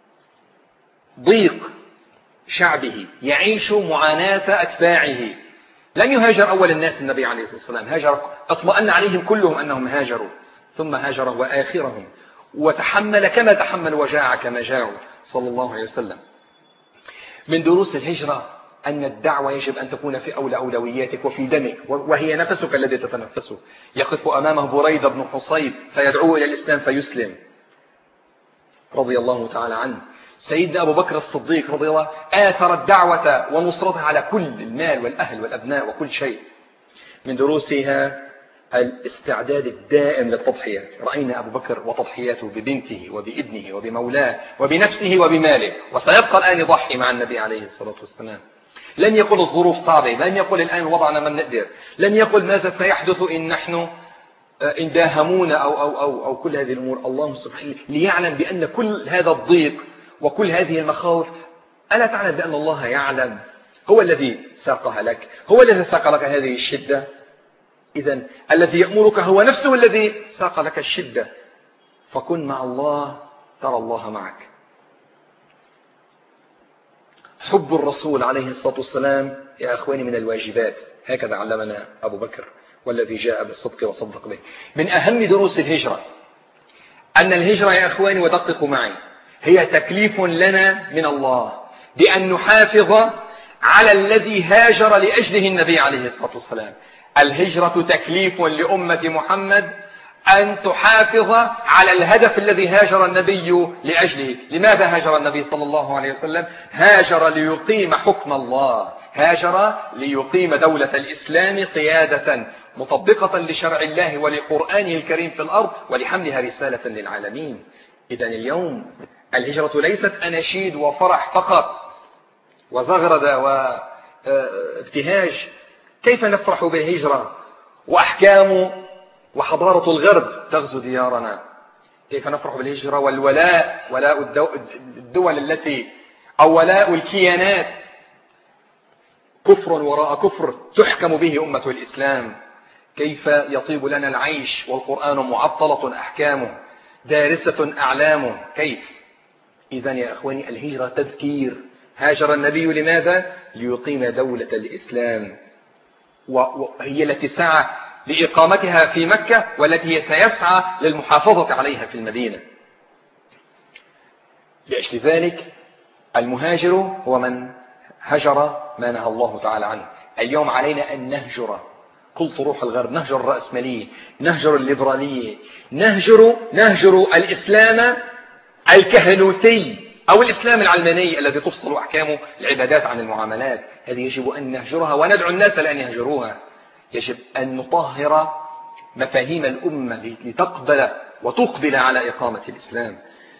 ضيق شعبه، يعيش معاناة أتباعه. لم يهاجر أول الناس النبي عليه الصلاة والسلام، هاجر اطمأن عليهم كلهم أنهم هاجروا، ثم هاجر وآخرهم، وتحمل كما تحمل وجاع كما جاعوا صلى الله عليه وسلم. من دروس الهجرة أن الدعوة يجب أن تكون في أولى أولوياتك وفي دمك، وهي نفسك الذي تتنفسه. يقف أمامه بريدة بن حصيب فيدعوه إلى الإسلام فيسلم رضي الله تعالى عنه. سيدنا أبو بكر الصديق رضي الله آثر الدعوة ونصرتها على كل المال والأهل والأبناء وكل شيء. من دروسها الاستعداد الدائم للتضحية. رأينا أبو بكر وتضحياته ببنته وبابنه وبمولاه وبنفسه وبماله، وسيبقى الآن يضحي مع النبي عليه الصلاة والسلام. لم يقل الظروف صعبة، لم يقل الآن وضعنا ما نقدر، لم يقل ماذا سيحدث إن نحن إن داهمونا أو, أو, أو, أو كل هذه الأمور. الله سبحانه ليعلم بأن كل هذا الضيق وكل هذه المخاوف، ألا تعلم بأن الله يعلم؟ هو الذي ساقها لك، هو الذي ساق لك هذه الشدة. إذن الذي يأمرك هو نفسه الذي ساق لك الشدة، فكن مع الله ترى الله معك. حب الرسول عليه الصلاة والسلام يا أخواني من الواجبات، هكذا علمنا أبو بكر والذي جاء بالصدق وصدق به. من أهم دروس الهجرة أن الهجرة يا أخواني ودققوا معي هي تكليف لنا من الله بأن نحافظ على الذي هاجر لأجله النبي عليه الصلاة والسلام. الهجرة تكليف لأمة محمد أن تحافظ على الهدف الذي هاجر النبي لأجله. لماذا هاجر النبي صلى الله عليه وسلم؟ هاجر ليقيم حكم الله، هاجر ليقيم دولة الإسلام قيادة مطبقة لشرع الله ولقرآنه الكريم في الأرض ولحملها رسالة للعالمين. إذن اليوم الهجرة ليست أناشيد وفرح فقط وزغردة وابتهاج. كيف نفرح بالهجرة وأحكام وحضارة الغرب تغزو ديارنا؟ كيف نفرح بالهجرة والولاء، ولاء الدول التي أو ولاء الكيانات كفر وراء كفر تحكم به أمة الإسلام؟ كيف يطيب لنا العيش والقرآن معطلة أحكامه دارسة أعلامه؟ كيف؟ إذن يا أخواني الهجرة تذكير. هاجر النبي لماذا؟ ليقيم دولة الإسلام وهي التي سعى لإقامتها في مكة والتي هي سيسعى للمحافظة عليها في المدينة. لأجل ذلك المهاجر هو من هجر ما نهى الله تعالى عنه. اليوم علينا أن نهجر كل طروح الغرب، نهجر الرأسمالية، نهجر الليبرالية، نهجر, نهجر الإسلام الكهنوتي أو الإسلام العلماني الذي تفصل أحكامه العبادات عن المعاملات. هذه يجب أن نهجرها وندعو الناس لأن يهجروها. يجب أن نطهر مفاهيم الأمة لتقبل وتقبل على إقامة الإسلام.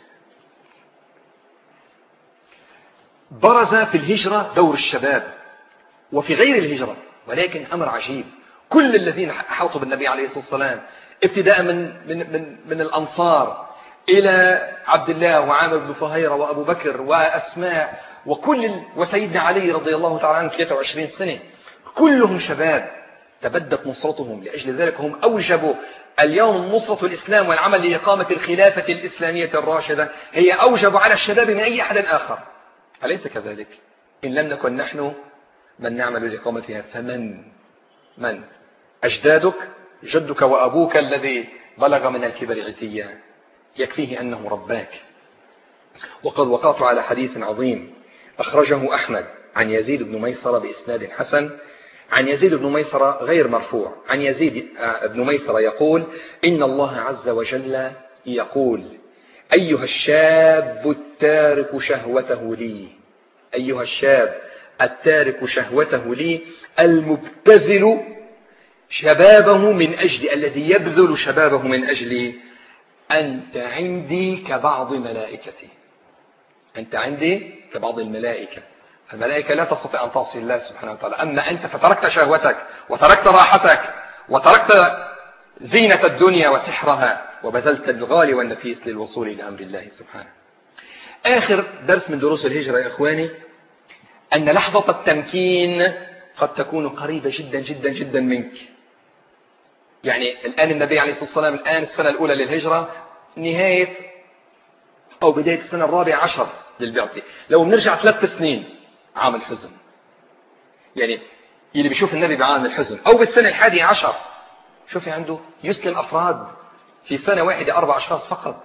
برز في الهجرة دور الشباب وفي غير الهجرة، ولكن أمر عجيب. كل الذين حاطوا بالنبي عليه الصلاة والسلام ابتداء من, من, من, من الأنصار إلى عبد الله وعامر بن فهيرة وأبو بكر وأسماء وكل وسيدنا علي رضي الله تعالى عنه ثلاثة وعشرين سنة، كلهم شباب تبدت نصرتهم. لأجل ذلك هم أوجبوا اليوم النصرة الإسلام والعمل لإقامة الخلافة الإسلامية الراشدة هي أوجب على الشباب من أي أحد آخر، أليس كذلك؟ إن لم نكن نحن من نعمل لإقامتها فمن من أجدادك جدك وأبوك الذي بلغ من الكبر عتيا يكفيه أنه رباك. وقد وقعت على حديث عظيم أخرجه أحمد عن يزيد بن ميسرة بإسناد حسن عن يزيد بن ميسرة غير مرفوع، عن يزيد بن ميسرة يقول: إن الله عز وجل يقول: أيها الشاب التارك شهوته لي، أيها الشاب التارك شهوته لي المبتذل شبابه من أجل، الذي يبذل شبابه من أجلي، أنت عندي كبعض ملائكتي، أنت عندي كبعض الملائكة. الملائكة لا تستطيع أن تعصي الله سبحانه وتعالى، أما أنت فتركت شهوتك وتركت راحتك وتركت زينة الدنيا وسحرها وبذلت الغالي والنفيس للوصول إلى أمر الله سبحانه. آخر درس من دروس الهجرة يا إخواني أن لحظة التمكين قد تكون قريبة جدا جدا جدا منك. يعني الآن النبي عليه الصلاة والسلام الآن السنة الأولى للهجرة نهاية أو بداية السنة الرابعة عشر للبعثة. لو بنرجع ثلاث سنين عام الحزن، يعني اللي بيشوف النبي بعام الحزن أو بالسنة الحادية عشر، شوفي عنده يسلم أفراد في سنة واحدة أربع أشخاص فقط.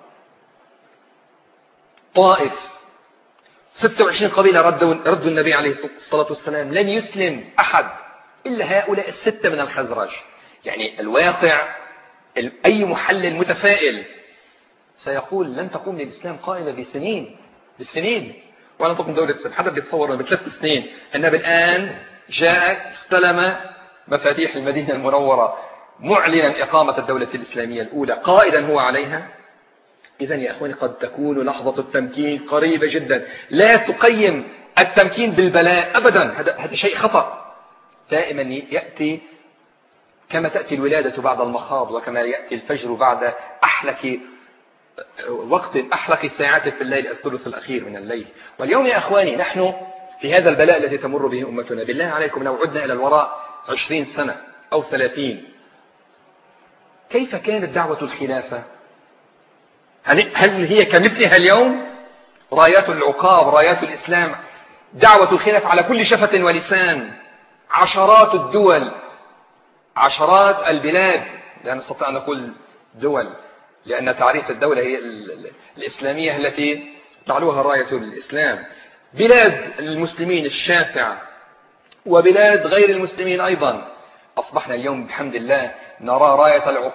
طائف ستة وعشرين قبيلة ردوا, ردوا النبي عليه الصلاة والسلام، لم يسلم أحد إلا هؤلاء الستة من الخزرج. يعني الواقع أي محلل متفائل سيقول لن تقوم للإسلام قائمة بسنين بسنين ولا تقوم دولة الإسلام. حدا بيتصور بثلاث سنين النبي الآن جاء استلم مفاتيح المدينة المنورة معلنا إقامة الدولة الإسلامية الأولى قائدا هو عليها. إذن يا أخواني قد تكون لحظة التمكين قريبة جدا. لا تقيم التمكين بالبلاء أبدا، هذا شيء خطأ. دائما يأتي كما تأتي الولادة بعد المخاض وكما يأتي الفجر بعد أحلك وقت أحلق ساعات في الليل الثلث الأخير من الليل. واليوم يا أخواني نحن في هذا البلاء الذي تمر به أمتنا، بالله عليكم لو عدنا إلى الوراء عشرين سنة أو ثلاثين، كيف كانت دعوة الخلافة؟ هل هي كمثلها اليوم؟ رايات العقاب، رايات الإسلام، دعوة الخلافة على كل شفة ولسان، عشرات الدول، عشرات البلاد، لا نستطيع أن نقول دول لأن تعريف الدولة هي الإسلامية التي تعلوها راية الإسلام. بلاد المسلمين الشاسعة وبلاد غير المسلمين أيضا. أصبحنا اليوم بحمد الله نرى راية العقاب